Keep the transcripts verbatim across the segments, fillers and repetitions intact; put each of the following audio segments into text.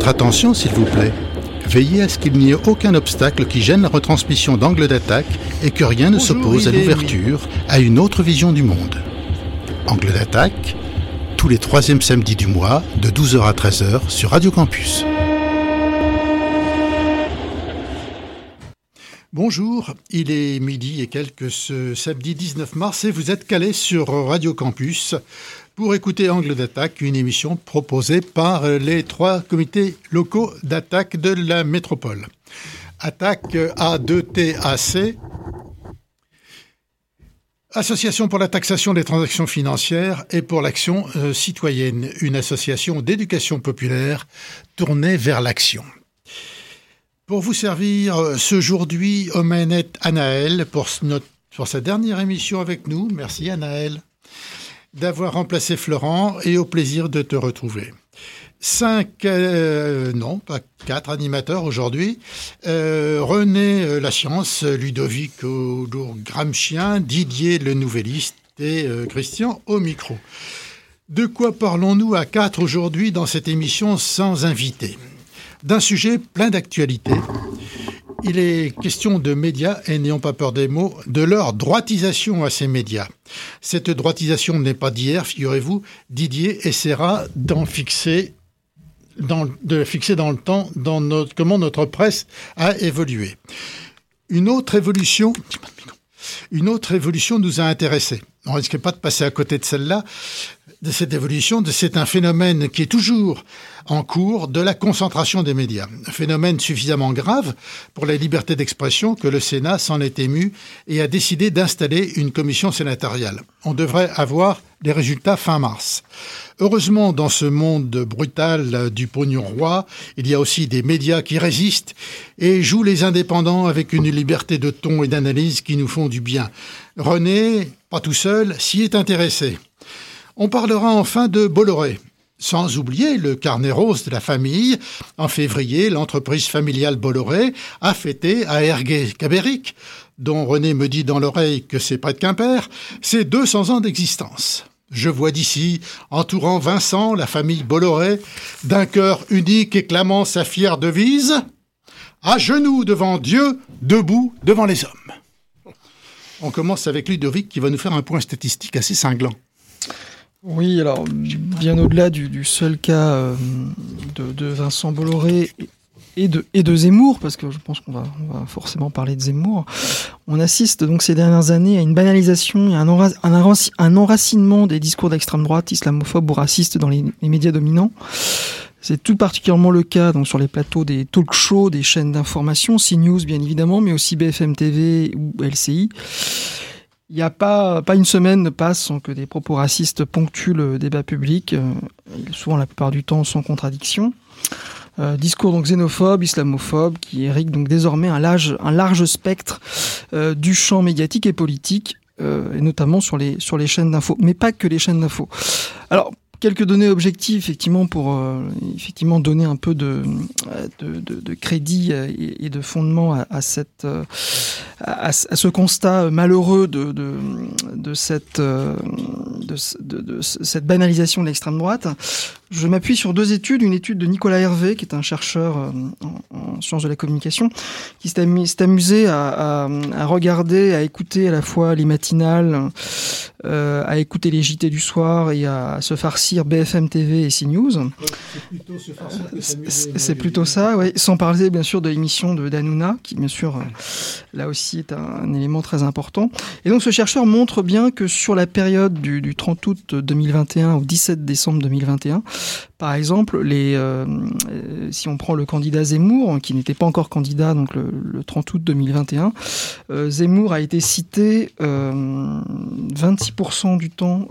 votre attention, s'il vous plaît. Veillez à ce qu'il n'y ait aucun obstacle qui gêne la retransmission d'Angle d'Attaque et que rien ne Bonjour, s'oppose à il est l'ouverture à une autre vision du monde. Angle d'Attaque, tous les troisièmes samedis du mois, de douze heures à treize heures sur Radio Campus. Bonjour, il est midi et quelques ce samedi dix-neuf mars et vous êtes calés sur Radio Campus pour écouter Angle d'Attaque, une émission proposée par les trois comités locaux d'attaque de la métropole. Attaque A deux T A C, Association pour la taxation des transactions financières et pour l'action euh, citoyenne, une association d'éducation populaire tournée vers l'action. Pour vous servir euh, ce jour-là, aux manettes Anaël pour, notre, pour sa dernière émission avec nous. Merci Anaël d'avoir remplacé Florent et au plaisir de te retrouver. Cinq, euh, non, pas quatre animateurs aujourd'hui. Euh, René euh, La Science, Ludovic Gramscien, Didier le Nouvelliste et euh, Christian au micro. De quoi parlons-nous à quatre aujourd'hui dans cette émission sans invité ? D'un sujet plein d'actualité. Il est question de médias, et n'ayons pas peur des mots, de leur droitisation à ces médias. Cette droitisation n'est pas d'hier, figurez-vous. Didier essaiera d'en fixer, dans, de fixer dans le temps dans notre, comment notre presse a évolué. Une autre évolution, une autre évolution nous a intéressés. On ne risque pas de passer à côté de celle-là, de cette évolution. C'est un phénomène qui est toujours en cours de la concentration des médias. Un phénomène suffisamment grave pour la liberté d'expression que le Sénat s'en est ému et a décidé d'installer une commission sénatoriale. On devrait avoir les résultats fin mars. Heureusement, dans ce monde brutal du pognon roi, il y a aussi des médias qui résistent et jouent les indépendants avec une liberté de ton et d'analyse qui nous font du bien. René, pas tout seul, s'y est intéressé. On parlera enfin de Bolloré. Sans oublier le carnet rose de la famille. En février, l'entreprise familiale Bolloré a fêté à Ergué-Cabéric, dont René me dit dans l'oreille que c'est près de Quimper, ses deux cents ans d'existence. Je vois d'ici, entourant Vincent, la famille Bolloré, d'un cœur unique et clamant sa fière devise « À genoux devant Dieu, debout devant les hommes ». On commence avec Ludovic qui va nous faire un point statistique assez cinglant. Oui, alors bien au-delà du, du seul cas euh, de, de Vincent Bolloré et de, et de Zemmour, parce que je pense qu'on va, on va forcément parler de Zemmour, on assiste donc ces dernières années à une banalisation et un, enra- un, enrac- un enracinement des discours d'extrême droite, islamophobes ou racistes dans les, les médias dominants. C'est tout particulièrement le cas donc, sur les plateaux des talk-shows, des chaînes d'information, CNews bien évidemment, mais aussi B F M T V ou L C I. Il n'y a pas, pas une semaine ne passe sans que des propos racistes ponctuent le débat public, euh, souvent la plupart du temps sans contradiction. Euh, discours donc xénophobe, islamophobe, qui irrigue donc désormais un large, un large spectre euh, du champ médiatique et politique, euh, et notamment sur les, sur les chaînes d'infos, mais pas que les chaînes d'infos. Alors, quelques données objectives, effectivement, pour euh, effectivement donner un peu de, de, de, de crédit et, et de fondement à, à, cette, à, à ce constat malheureux de, de, de, cette, de, de, de cette banalisation de l'extrême droite. Je m'appuie sur deux études. Une étude de Nicolas Hervé, qui est un chercheur en, en sciences de la communication, qui s'est amusé, s'est amusé à, à, à regarder, à écouter à la fois les matinales, euh, à écouter les J T du soir et à se farcir B F M T V et CNews. C'est plutôt se farcir que s'amuser. C'est plutôt ça, oui. Sans parler bien sûr de l'émission de d'Hanouna, qui bien sûr, euh, là aussi est un, un élément très important. Et donc ce chercheur montre bien que sur la période du, du trente août deux mille vingt et un au dix-sept décembre deux mille vingt et un, par exemple, les, euh, si on prend le candidat Zemmour, qui n'était pas encore candidat donc le, le trente août deux mille vingt et un, euh, Zemmour a été cité euh, vingt-six pour cent du temps,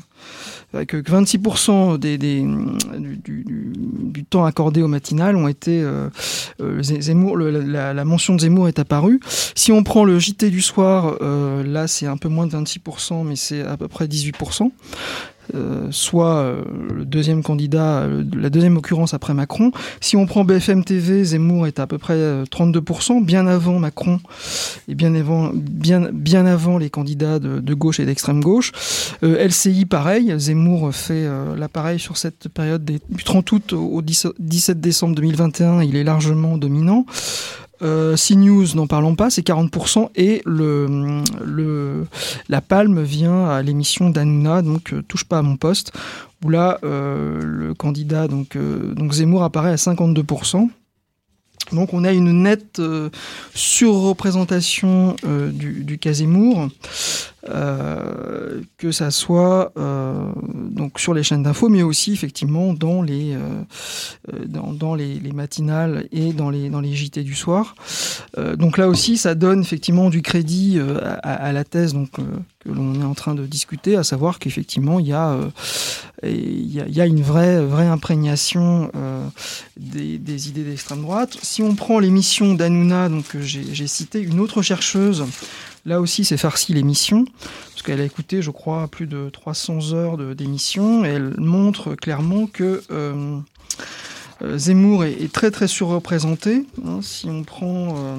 euh, que vingt-six pour cent des, des, du, du, du temps accordé au matinal ont été euh, euh, Zemmour, le, la, la mention de Zemmour est apparue. Si on prend le J T du soir, euh, là c'est un peu moins de vingt-six pour cent, mais c'est à peu près dix-huit pour cent. euh, soit euh, le deuxième candidat, euh, la deuxième occurrence après Macron. Si on prend B F M T V, Zemmour est à peu près euh, trente-deux pour cent, bien avant Macron et bien avant, bien, bien avant les candidats de, de gauche et d'extrême gauche. Euh, L C I, pareil, Zemmour fait euh, l'appareil sur cette période des, du trente août au dix-sept décembre deux mille vingt et un, il est largement dominant. Euh, CNews, n'en parlons pas, c'est quarante pour cent et le, le, la palme vient à l'émission d'Hanouna, donc euh, Touche pas à mon poste, où là, euh, le candidat, donc, euh, donc Zemmour apparaît à cinquante-deux pour cent. Donc on a une nette euh, surreprésentation euh, du, du cas Zemmour, euh, que ça soit euh, donc sur les chaînes d'infos, mais aussi effectivement dans les euh, dans, dans les, les matinales et dans les dans les J T du soir. Euh, donc là aussi, ça donne effectivement du crédit euh, à, à la thèse donc euh, que l'on est en train de discuter, à savoir qu'effectivement il y a euh, il y a, il y a une vraie vraie imprégnation euh, des, des idées d'extrême droite. Si on prend l'émission d'Hanouna, donc que j'ai, j'ai cité, une autre chercheuse, là aussi c'est farci l'émission, parce qu'elle a écouté, je crois, plus de trois cents heures de, d'émission, et elle montre clairement que euh, euh, Zemmour est, est très très surreprésenté. Hein, si on prend... Euh,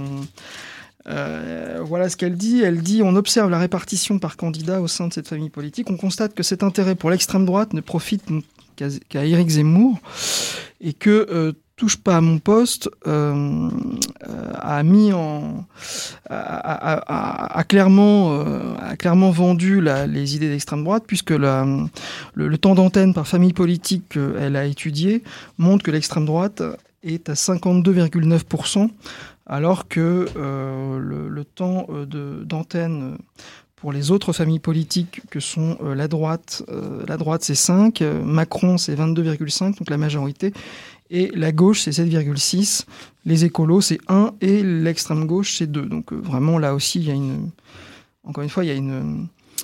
Euh, voilà ce qu'elle dit. Elle dit: on observe la répartition par candidat au sein de cette famille politique. On constate que cet intérêt pour l'extrême droite ne profite qu'à, qu'à Éric Zemmour et que euh, Touche pas à mon poste euh, euh, a mis en a, a, a, a clairement euh, a clairement vendu la, les idées d'extrême droite, puisque la, le, le temps d'antenne par famille politique qu'elle a étudié montre que l'extrême droite est à cinquante-deux virgule neuf pour cent, alors que euh, le, le temps de, d'antenne pour les autres familles politiques que sont euh, la droite, euh, la droite c'est cinq, euh, Macron c'est vingt-deux virgule cinq, donc la majorité, et la gauche c'est sept virgule six, les écolos c'est un et l'extrême gauche c'est deux. Donc euh, vraiment là aussi il y a une, encore une fois il y a une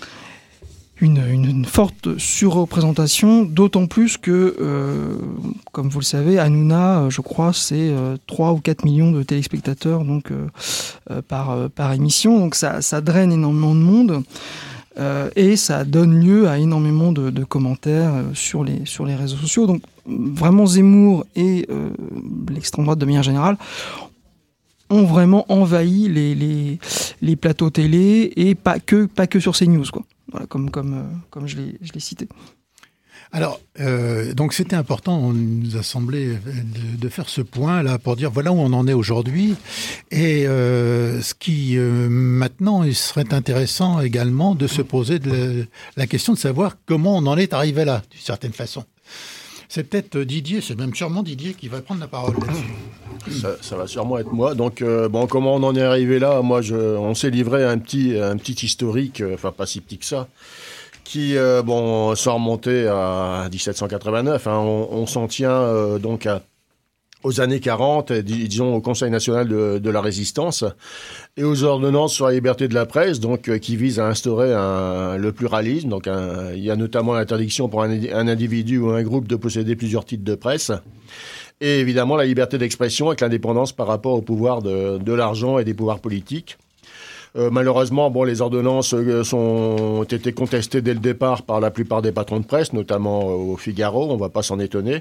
Une, une, une forte surreprésentation, d'autant plus que, euh, comme vous le savez, Hanouna, je crois, c'est euh, trois ou quatre millions de téléspectateurs donc, euh, euh, par, euh, par émission. Donc ça, ça draine énormément de monde euh, et ça donne lieu à énormément de, de commentaires euh, sur, les, sur les réseaux sociaux. Donc vraiment, Zemmour et euh, l'extrême droite de manière générale ont vraiment envahi les, les, les plateaux télé et pas que, pas que sur CNews, quoi. Voilà, comme, comme, euh, comme je, l'ai, je l'ai cité. Alors, euh, donc c'était important, on nous a semblé de, de faire ce point là pour dire voilà où on en est aujourd'hui. Et euh, ce qui euh, maintenant, il serait intéressant également de se poser de la, la question de savoir comment on en est arrivé là, d'une certaine façon. C'est peut-être Didier, c'est même sûrement Didier qui va prendre la parole là-dessus. Ça, ça va sûrement être moi. Donc, euh, bon, comment on en est arrivé là ? Moi, je, on s'est livré à un petit, un petit historique, euh, enfin pas si petit que ça, qui, euh, bon, sans remonter à dix-sept cent quatre-vingt-neuf. Hein, on, on s'en tient euh, donc à, aux années quarante, dis, disons au Conseil national de, de la résistance, et aux ordonnances sur la liberté de la presse, donc euh, qui visent à instaurer un, le pluralisme. Donc, un, il y a notamment l'interdiction pour un, un individu ou un groupe de posséder plusieurs titres de presse. Et évidemment, la liberté d'expression avec l'indépendance par rapport au pouvoir de, de l'argent et des pouvoirs politiques. Euh, malheureusement, bon, les ordonnances euh, sont, ont été contestées dès le départ par la plupart des patrons de presse, notamment euh, au Figaro, on ne va pas s'en étonner.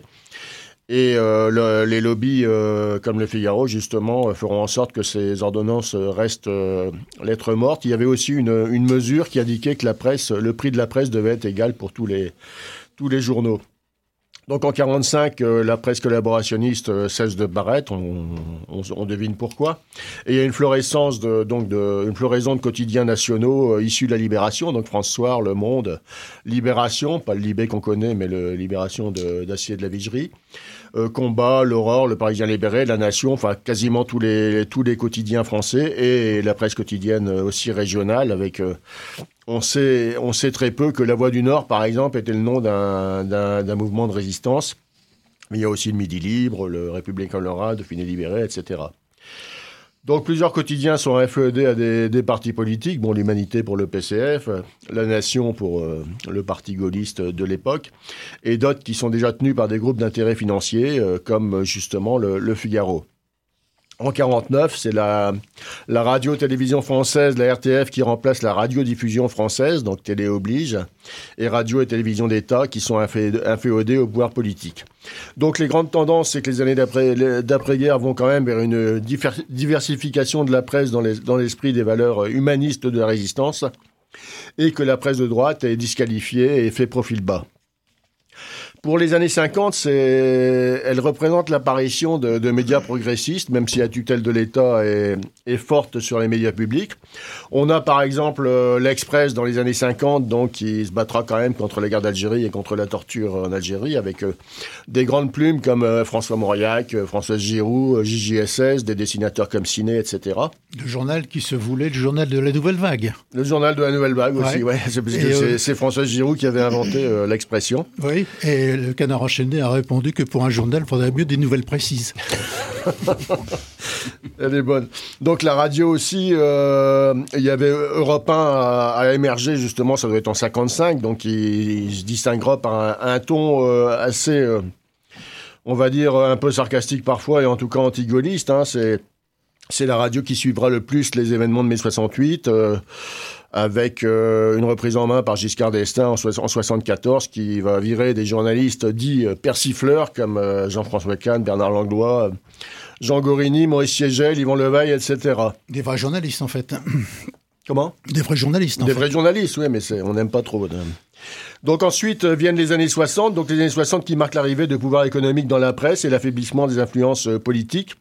Et euh, le, les lobbies euh, comme le Figaro, justement, euh, feront en sorte que ces ordonnances restent euh, lettre morte. Il y avait aussi une, une mesure qui indiquait que la presse, le prix de la presse devait être égal pour tous les, tous les journaux. Donc en quarante-cinq, euh, la presse collaborationniste euh, cesse de paraître, on, on, on devine pourquoi. Et il y a une florescence de, donc de, une floraison de quotidiens nationaux euh, issus de la Libération, donc France Soir, Le Monde, Libération, pas le Libé qu'on connaît, mais le Libération de, d'Acier de la Vigerie, euh, Combat, L'Aurore, Le Parisien libéré, La Nation, enfin quasiment tous les, tous les quotidiens français et la presse quotidienne aussi régionale avec... Euh, On sait, on sait très peu que La Voix du Nord, par exemple, était le nom d'un, d'un, d'un mouvement de résistance. Mais il y a aussi le Midi Libre, le Républicain Le Dauphiné Libéré, et cetera. Donc plusieurs quotidiens sont inféodés à des, des partis politiques. Bon, l'Humanité pour le P C F, La Nation pour euh, le parti gaulliste de l'époque, et d'autres qui sont déjà tenus par des groupes d'intérêts financiers, euh, comme justement le, le Figaro. En quarante-neuf, c'est la, la radio-télévision française, la R T F, qui remplace la radiodiffusion française, donc télé oblige, et radio et télévision d'État qui sont inféodées au pouvoir politique. Donc les grandes tendances, c'est que les années d'après, d'après-guerre vont quand même vers une diversification de la presse dans, les, dans l'esprit des valeurs humanistes de la résistance, et que la presse de droite est disqualifiée et fait profil bas. Pour les années cinquante, c'est... elle représente l'apparition de, de médias progressistes, même si la tutelle de l'État est, est forte sur les médias publics. On a par exemple euh, l'Express dans les années cinquante, donc qui se battra quand même contre la guerre d'Algérie et contre la torture en Algérie, avec euh, des grandes plumes comme euh, François Mauriac, euh, Françoise Giroud, euh, J J S S, des dessinateurs comme Ciné, et cetera. Le journal qui se voulait le journal de la Nouvelle Vague. Le journal de la Nouvelle Vague aussi, ouais. ouais. C'est parce que euh... c'est, c'est Françoise Giroud qui avait inventé euh, l'expression. Oui, et le Canard enchaîné a répondu que pour un journal, il faudrait mieux des nouvelles précises. Elle est bonne. Donc la radio aussi, euh, il y avait Europe un à, à émerger justement, ça doit être en cinquante-cinq, donc il, il se distinguera par un, un ton euh, assez, euh, on va dire, un peu sarcastique parfois, et en tout cas anti-gaulliste. Hein, c'est, c'est la radio qui suivra le plus les événements de mai soixante-huit, euh, avec euh, une reprise en main par Giscard d'Estaing en, so- en soixante-quatorze, qui va virer des journalistes dits euh, persifleurs, comme euh, Jean-François Kahn, Bernard Langlois, euh, Jean Gorini, Maurice Siegel, Yvon Levaille, et cetera. Des vrais journalistes, en fait. Comment ? Des vrais journalistes, en Des fait. vrais journalistes, oui, mais c'est, on n'aime pas trop. Donc ensuite euh, viennent les années soixante, donc les années soixante qui marquent l'arrivée de pouvoir économique dans la presse et l'affaiblissement des influences euh, politiques.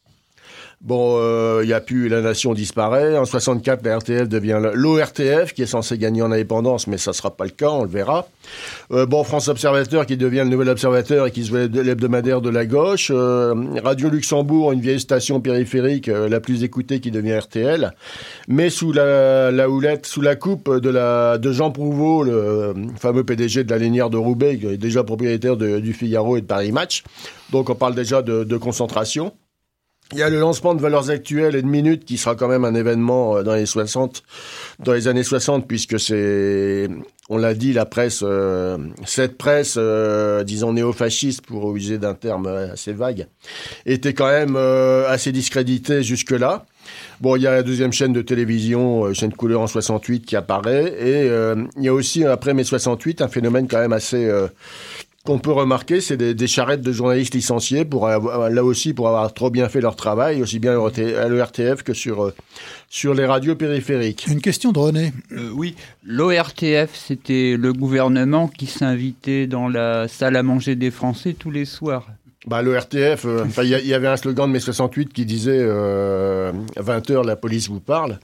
Bon, il euh, y a plus, la nation disparaît. En soixante-quatre, la R T F devient l'O R T F, qui est censé gagner en indépendance, mais ça sera pas le cas, on le verra. Euh, bon, France Observateur, qui devient le nouvel Observateur et qui se veut l'hebdomadaire de la gauche. Euh, Radio Luxembourg, une vieille station périphérique, euh, la plus écoutée, qui devient R T L. Mais sous la, la houlette, sous la coupe de, la, de Jean Prouveau, le fameux P D G de la Lénière de Roubaix, qui est déjà propriétaire de, du Figaro et de Paris Match. Donc on parle déjà de, de concentration. Il y a le lancement de Valeurs Actuelles et de Minutes qui sera quand même un événement dans les soixante, dans les années soixante, puisque c'est, on l'a dit, la presse, euh, cette presse, euh, disons néo-fasciste pour user d'un terme assez vague, était quand même euh, assez discréditée jusque-là. Bon, il y a la deuxième chaîne de télévision, euh, chaîne couleur en soixante-huit qui apparaît, et euh, il y a aussi, après mai soixante-huit, un phénomène quand même assez... Euh, qu'on peut remarquer, c'est des, des charrettes de journalistes licenciés pour avoir, là aussi pour avoir trop bien fait leur travail, aussi bien à l'O R T F que sur, euh, sur les radios périphériques. Une question de René. Euh, oui, l'O R T F, c'était le gouvernement qui s'invitait dans la salle à manger des Français tous les soirs. Bah, l'O R T F, il euh, y, y avait un slogan de mai soixante-huit qui disait euh, vingt heures, la police vous parle.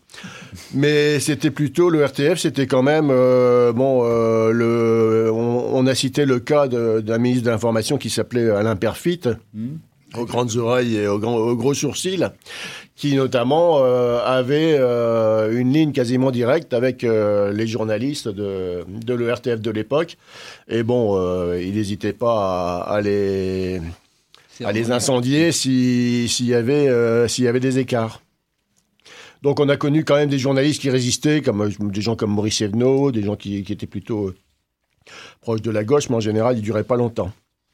Mais c'était plutôt, l'O R T F, c'était quand même, euh, bon, euh, le, on, on a cité le cas de, d'un ministre de l'Information qui s'appelait Alain Perfit, mmh. aux grandes oreilles et aux, grands, aux gros sourcils, qui notamment euh, avait euh, une ligne quasiment directe avec euh, les journalistes de, de l'O R T F de l'époque. Et bon, euh, il n'hésitait pas à, à les... à les incendier si, s'il y avait, euh, s'il y avait des écarts. Donc on a connu quand même des journalistes qui résistaient, comme des gens comme Maurice Evenot, des gens qui, qui étaient plutôt euh, proches de la gauche, mais en général, ils ne duraient pas longtemps.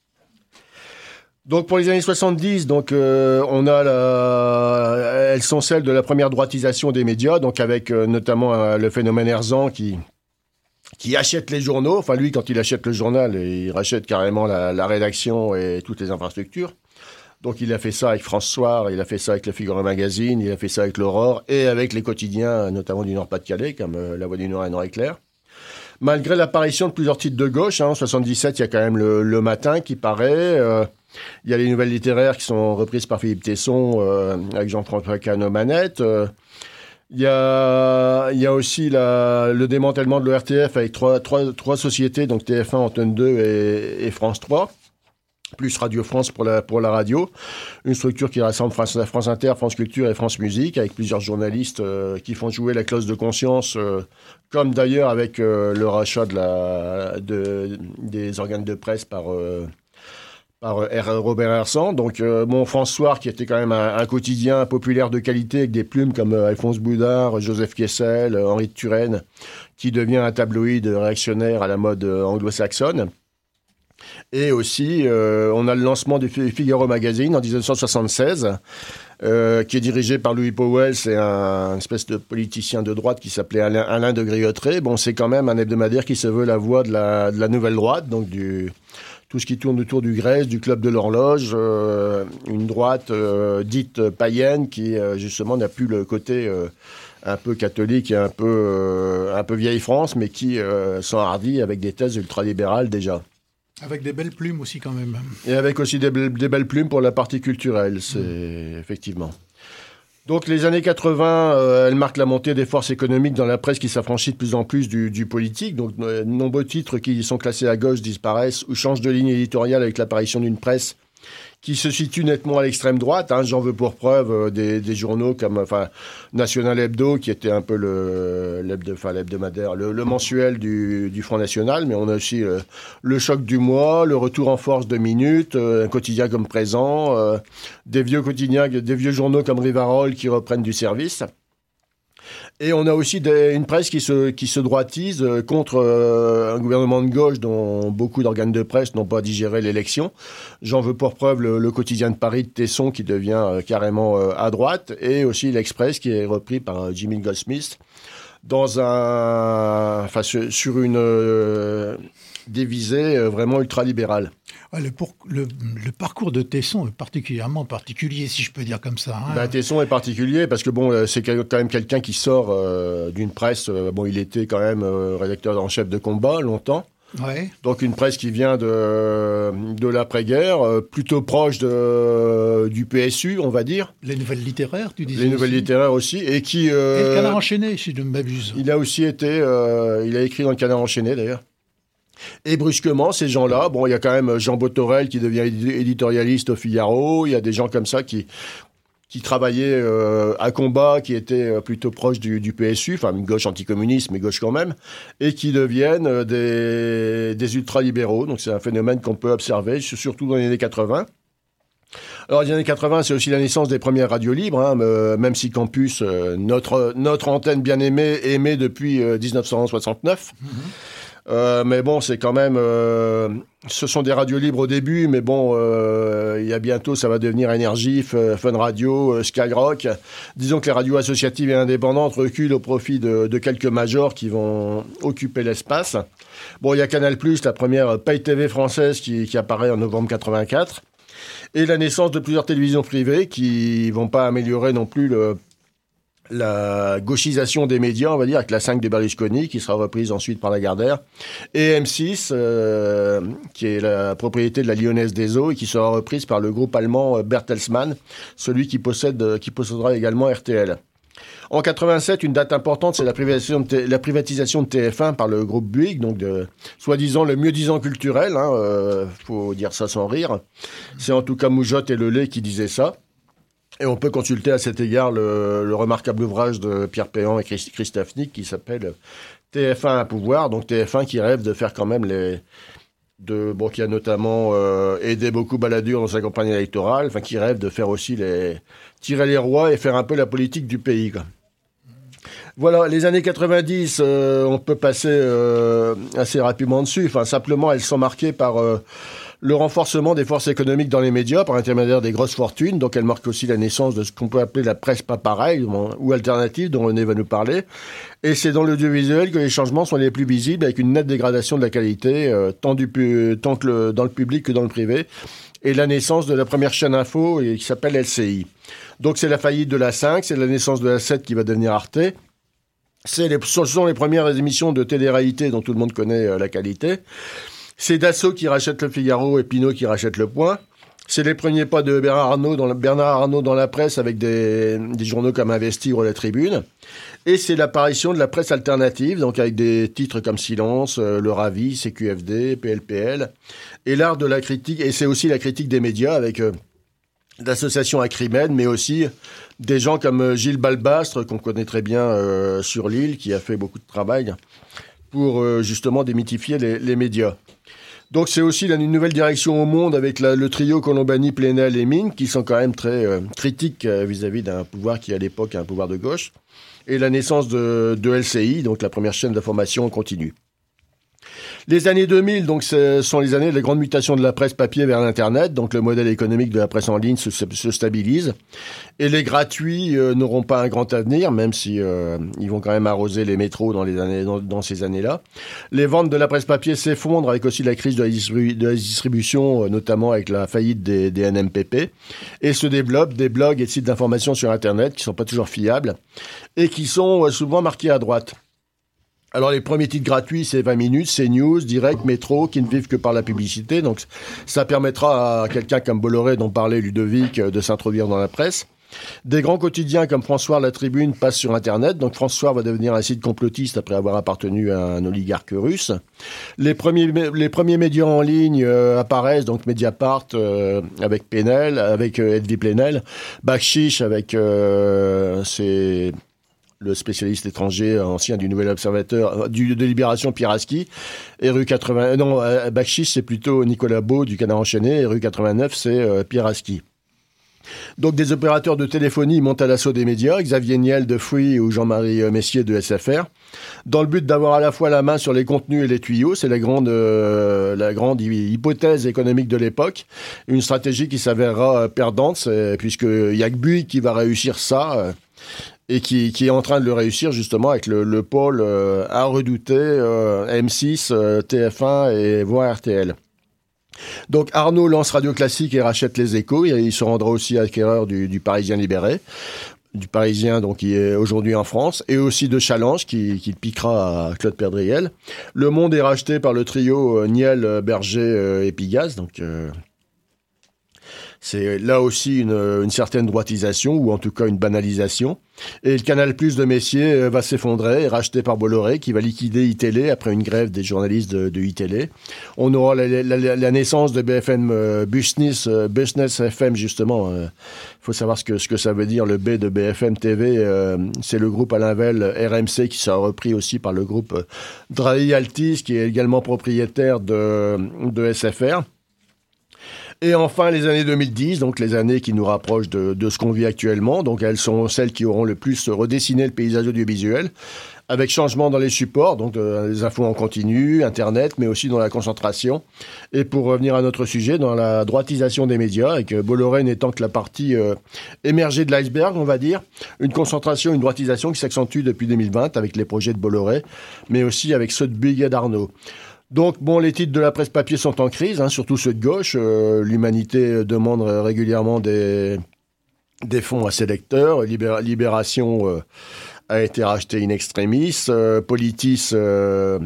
Donc pour les années soixante-dix, donc, euh, on a la... elles sont celles de la première droitisation des médias, donc avec euh, notamment euh, le phénomène Erzan qui... qui achète les journaux. Enfin, lui, quand il achète le journal, il rachète carrément la, la rédaction et toutes les infrastructures. Donc, il a fait ça avec France Soir, il a fait ça avec le Figaro Magazine, il a fait ça avec l'Aurore et avec les quotidiens, notamment du Nord-Pas-de-Calais, comme euh, La Voix du Nord et Nord-Éclair. Malgré l'apparition de plusieurs titres de gauche, hein, en soixante-dix-sept, il y a quand même le, le Matin qui paraît. Euh, il y a les nouvelles littéraires qui sont reprises par Philippe Tesson euh, avec Jean-François Kahn aux manettes. Euh, Il y a, il y a aussi la, le démantèlement de l'O R T F avec trois, trois, trois sociétés, donc T F un, Antenne deux et, et France trois, plus Radio France pour la, pour la radio. Une structure qui rassemble France, France Inter, France Culture et France Musique, avec plusieurs journalistes euh, qui font jouer la clause de conscience, euh, comme d'ailleurs avec euh, le rachat de la, de, des organes de presse par... Euh, par R. Robert Hersant. Donc, euh, bon, France Soir, qui était quand même un, un quotidien populaire de qualité avec des plumes comme euh, Alphonse Boudard, Joseph Kessel, euh, Henri de Turenne, qui devient un tabloïd réactionnaire à la mode euh, anglo-saxonne. Et aussi, euh, on a le lancement du Figaro Magazine en dix-neuf cent soixante-seize, euh, qui est dirigé par Louis Powell. C'est un, un espèce de politicien de droite qui s'appelait Alain, Alain de Griotret. Bon, c'est quand même un hebdomadaire qui se veut la voix de la, de la nouvelle droite, donc du... tout ce qui tourne autour du Grèce, du Club de l'Horloge, euh, une droite euh, dite païenne qui, euh, justement, n'a plus le côté euh, un peu catholique et un peu, euh, un peu vieille France, mais qui euh, s'enhardit avec des thèses ultralibérales déjà. Avec des belles plumes aussi, quand même. Et avec aussi des, be- des belles plumes pour la partie culturelle, c'est mmh. effectivement. Donc les années quatre-vingts, euh, elles marquent la montée des forces économiques dans la presse qui s'affranchit de plus en plus du, du politique. Donc de nombreux titres qui sont classés à gauche disparaissent ou changent de ligne éditoriale avec l'apparition d'une presse qui se situe nettement à l'extrême droite. Hein. J'en veux pour preuve euh, des, des journaux comme enfin, National Hebdo, qui était un peu le, l'hebdo, enfin, l'hebdomadaire, le, le mensuel du, du Front National, mais on a aussi euh, le Choc du mois, le Retour en force de Minutes, euh, un quotidien comme Présent, euh, des vieux quotidiens, des vieux journaux comme Rivarol qui reprennent du service. Et on a aussi des, une presse qui se, qui se droitise euh, contre euh, un gouvernement de gauche dont beaucoup d'organes de presse n'ont pas digéré l'élection. J'en veux pour preuve le, le quotidien de Paris de Tesson qui devient euh, carrément euh, à droite, et aussi l'Express qui est repris par euh, Jimmy Goldsmith dans un, enfin, sur, sur une euh, des visées euh, vraiment ultralibérales. Ouais, le, pour, le, le parcours de Tesson est particulièrement particulier, si je peux dire comme ça. Hein. Ben, Tesson est particulier parce que bon, c'est quand même quelqu'un qui sort euh, d'une presse. Euh, bon, il était quand même euh, rédacteur en chef de Combat longtemps. Ouais. Donc une presse qui vient de, de l'après-guerre, euh, plutôt proche de, du P S U, on va dire. Les nouvelles littéraires, tu disais. Les nouvelles aussi. littéraires aussi, et qui. Euh, et le Canard enchaîné, si je ne m'abuse. Il a aussi été, euh, il a écrit dans le Canard enchaîné d'ailleurs. Et brusquement, ces gens-là, bon, il y a quand même Jean Botorel qui devient éditorialiste au Figaro. Il y a des gens comme ça qui qui travaillaient euh, à Combat, qui étaient plutôt proches du, du P S U, enfin une gauche anticommuniste, mais gauche quand même, et qui deviennent euh, des, des ultralibéraux. Donc c'est un phénomène qu'on peut observer, surtout dans les années quatre-vingts. Alors, les années quatre-vingts, c'est aussi la naissance des premières radios libres, hein, même si Campus, euh, notre, notre antenne bien aimée, est aimée depuis euh, dix-neuf cent soixante-neuf. Mmh. Euh, mais bon, c'est quand même... Euh, ce sont des radios libres au début, mais bon, euh, il y a bientôt, ça va devenir Énergie, Fun Radio, Skyrock. Disons que les radios associatives et indépendantes reculent au profit de, de quelques majors qui vont occuper l'espace. Bon, il y a Canal+, la première Pay T V française qui, qui apparaît en novembre quatre-vingt-quatre. Et la naissance de plusieurs télévisions privées qui vont pas améliorer non plus le... la gauchisation des médias, on va dire, avec la cinq de Berlusconi, qui sera reprise ensuite par Lagardère, et M six, euh, qui est la propriété de la Lyonnaise des Eaux, et qui sera reprise par le groupe allemand Bertelsmann, celui qui possède, qui possédera également R T L. En quatre-vingt-sept, une date importante, c'est la privatisation de, T- la privatisation de T F un par le groupe Bouygues, donc de, soi-disant le mieux-disant culturel, hein, euh, faut dire ça sans rire. C'est en tout cas Moujotte et Lelay qui disaient ça. Et on peut consulter à cet égard le, le remarquable ouvrage de Pierre Péan et Christophe Nick qui s'appelle T F un à pouvoir. Donc T F un qui rêve de faire quand même les... De, bon, qui a notamment euh, aidé beaucoup Balladur dans sa campagne électorale, enfin qui rêve de faire aussi les... tirer les rois et faire un peu la politique du pays, quoi. Voilà, les années quatre-vingt-dix, euh, on peut passer euh, assez rapidement dessus. Enfin, simplement, elles sont marquées par... Euh, le renforcement des forces économiques dans les médias par l'intermédiaire des grosses fortunes. Donc, elle marque aussi la naissance de ce qu'on peut appeler la presse pas pareille ou alternative, dont René va nous parler. Et c'est dans l'audiovisuel que les changements sont les plus visibles, avec une nette dégradation de la qualité, euh, tant, du, tant que le, dans le public que dans le privé. Et la naissance de la première chaîne info et, qui s'appelle L C I. Donc, c'est la faillite de la cinq, c'est la naissance de la sept qui va devenir Arte. C'est les, ce sont les premières émissions de télé-réalité dont tout le monde connaît euh, la qualité. C'est Dassault qui rachète le Figaro et Pinot qui rachète le Point. C'est les premiers pas de Bernard Arnault dans la, Bernard Arnault dans la presse avec des, des journaux comme Investir ou La Tribune. Et c'est l'apparition de la presse alternative, donc avec des titres comme Silence, euh, Le Ravi, C Q F D, P L P L. Et l'art de la critique, et c'est aussi la critique des médias avec euh, l'association Acrimed, mais aussi des gens comme euh, Gilles Balbastre, qu'on connaît très bien euh, sur l'île, qui a fait beaucoup de travail pour euh, justement démythifier les, les médias. Donc c'est aussi une nouvelle direction au monde avec la, le trio Colombani, Plenel et Mine qui sont quand même très euh, critiques euh, vis-à-vis d'un pouvoir qui à l'époque est un pouvoir de gauche. Et la naissance de, de L C I, donc la première chaîne d'information continue. Les années deux mille, donc, ce sont les années de la grande mutation de la presse papier vers l'Internet. Donc, le modèle économique de la presse en ligne se, se stabilise. Et les gratuits euh, n'auront pas un grand avenir, même si euh, ils vont quand même arroser les métros dans, les années, dans, dans ces années-là. Les ventes de la presse papier s'effondrent avec aussi la crise de la, distribu- de la distribution, euh, notamment avec la faillite des, des N M P P. Et se développent des blogs et sites d'information sur Internet qui ne sont pas toujours fiables et qui sont euh, souvent marqués à droite. Alors, les premiers titres gratuits, c'est vingt minutes, CNews, Direct, Métro, qui ne vivent que par la publicité. Donc, ça permettra à quelqu'un comme Bolloré, dont parlait Ludovic, de s'introduire dans la presse. Des grands quotidiens comme François, La Tribune, passent sur Internet. Donc, François va devenir un site complotiste après avoir appartenu à un oligarque russe. Les premiers, les premiers médias en ligne euh, apparaissent, donc Mediapart euh, avec Plenel, avec euh, Edwy Plenel, Bakchiche avec euh, ses... le spécialiste étranger ancien du Nouvel Observateur, du, de Libération, Pieraski, et rue quatre-vingts, non, euh, Bakchiche, c'est plutôt Nicolas Beau du Canard enchaîné, et rue quatre-vingt-neuf, c'est euh, Pieraski. Donc, des opérateurs de téléphonie montent à l'assaut des médias, Xavier Niel de Free ou Jean-Marie Messier de S F R, dans le but d'avoir à la fois la main sur les contenus et les tuyaux. C'est la grande, euh, la grande hypothèse économique de l'époque. Une stratégie qui s'avérera perdante, puisqu'il n'y a que Bouygues qui va réussir ça, euh, et qui, qui est en train de le réussir justement avec le, le pôle euh, à redouter, euh, M six, euh, T F un et voire R T L. Donc Arnaud lance Radio Classique et rachète Les Échos, et il se rendra aussi acquéreur du, du Parisien libéré, du Parisien donc qui est aujourd'hui en France, et aussi de Challenge qui, qui piquera à Claude Perdriel. Le Monde est racheté par le trio euh, Niel, Berger euh, et Pigasse, donc... Euh, C'est là aussi une, une certaine droitisation, ou en tout cas une banalisation. Et le Canal Plus de Messier va s'effondrer, racheté par Bolloré, qui va liquider iTélé après une grève des journalistes de, de iTélé. On aura la, la, la naissance de B F M euh, Business, euh, Business F M, justement. Il euh, faut savoir ce que, ce que ça veut dire, le B de B F M T V. Euh, c'est le groupe Alain Vell, R M C, qui sera repris aussi par le groupe euh, Drahi Altis, qui est également propriétaire de, de S F R. Et enfin, les années deux mille dix, donc les années qui nous rapprochent de, de ce qu'on vit actuellement. Donc, elles sont celles qui auront le plus redessiné le paysage audiovisuel, avec changement dans les supports, donc euh, les infos en continu, Internet, mais aussi dans la concentration. Et pour revenir à notre sujet, dans la droitisation des médias, avec Bolloré n'étant que la partie euh, émergée de l'iceberg, on va dire, une concentration, une droitisation qui s'accentue depuis deux mille vingt avec les projets de Bolloré, mais aussi avec ceux de Bouygues et d'Arnaud. Donc, bon, les titres de la presse papier sont en crise, hein, surtout ceux de gauche. Euh, l'Humanité demande régulièrement des, des fonds à ses lecteurs. Libér- Libération euh, a été racheté in extremis. Euh, Politis euh,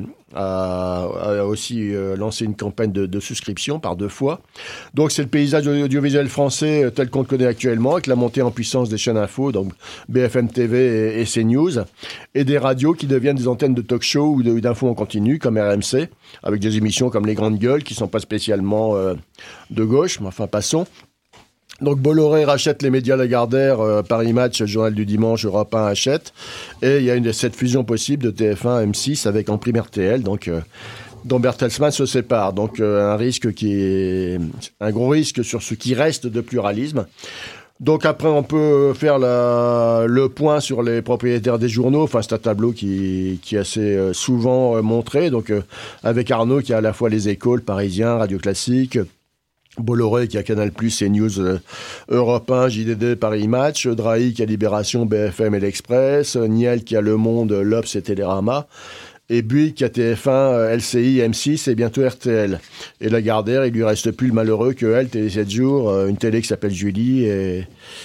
a, a aussi euh, lancé une campagne de, de souscription par deux fois. Donc, c'est le paysage audiovisuel français euh, tel qu'on le connaît actuellement, avec la montée en puissance des chaînes info, donc B F M T V et, et CNews, et des radios qui deviennent des antennes de talk-show ou de, d'infos en continu, comme R M C, avec des émissions comme Les Grandes Gueules, qui ne sont pas spécialement euh, de gauche, mais enfin, passons. Donc Bolloré rachète les médias Lagardère, euh, Paris Match, Journal du Dimanche, Europe un achète. Et il y a une, cette fusion possible de T F un, M six avec en prime R T L, donc, euh, dont Bertelsmann se sépare. Donc euh, un risque qui est un gros risque sur ce qui reste de pluralisme. Donc après, on peut faire la, le point sur les propriétaires des journaux. Enfin, c'est un tableau qui, qui est assez euh, souvent euh, montré. Donc euh, avec Arnaud qui a à la fois Les Échos, le Parisien, Radio Classique, Bolloré qui a Canal+, CNews, euh, Europe un, J D D, Paris Match, Drahi qui a Libération, B F M et l'Express, Niel qui a Le Monde, l'Obs et Télérama, et Bouygues qui a T F un, L C I, M six et bientôt R T L. Et Lagardère, il lui reste plus le malheureux que elle, Télé sept jours, une télé qui s'appelle Julie, et,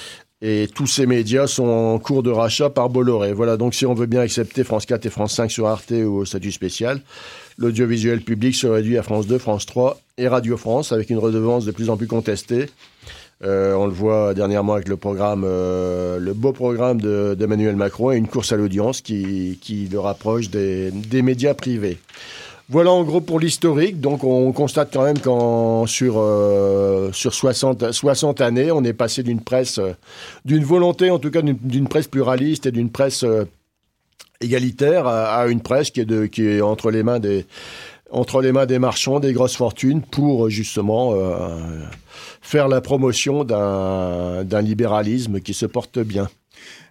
et tous ces médias sont en cours de rachat par Bolloré. Voilà, donc si on veut bien accepter France quatre et France cinq sur Arte ou au statut spécial, l'audiovisuel public se réduit à France deux, France trois et Radio France, avec une redevance de plus en plus contestée. Euh, on le voit dernièrement avec le programme, euh, le beau programme de, d'Emmanuel Macron et une course à l'audience qui, qui le rapproche des, des médias privés. Voilà en gros pour l'historique. Donc on constate quand même qu'en sur euh, sur soixante, soixante années, on est passé d'une presse, euh, d'une volonté en tout cas d'une, d'une presse pluraliste et d'une presse euh, égalitaire à, à une presse qui est, de, qui est entre les mains des entre les mains des marchands, des grosses fortunes, pour justement euh, faire la promotion d'un, d'un libéralisme qui se porte bien.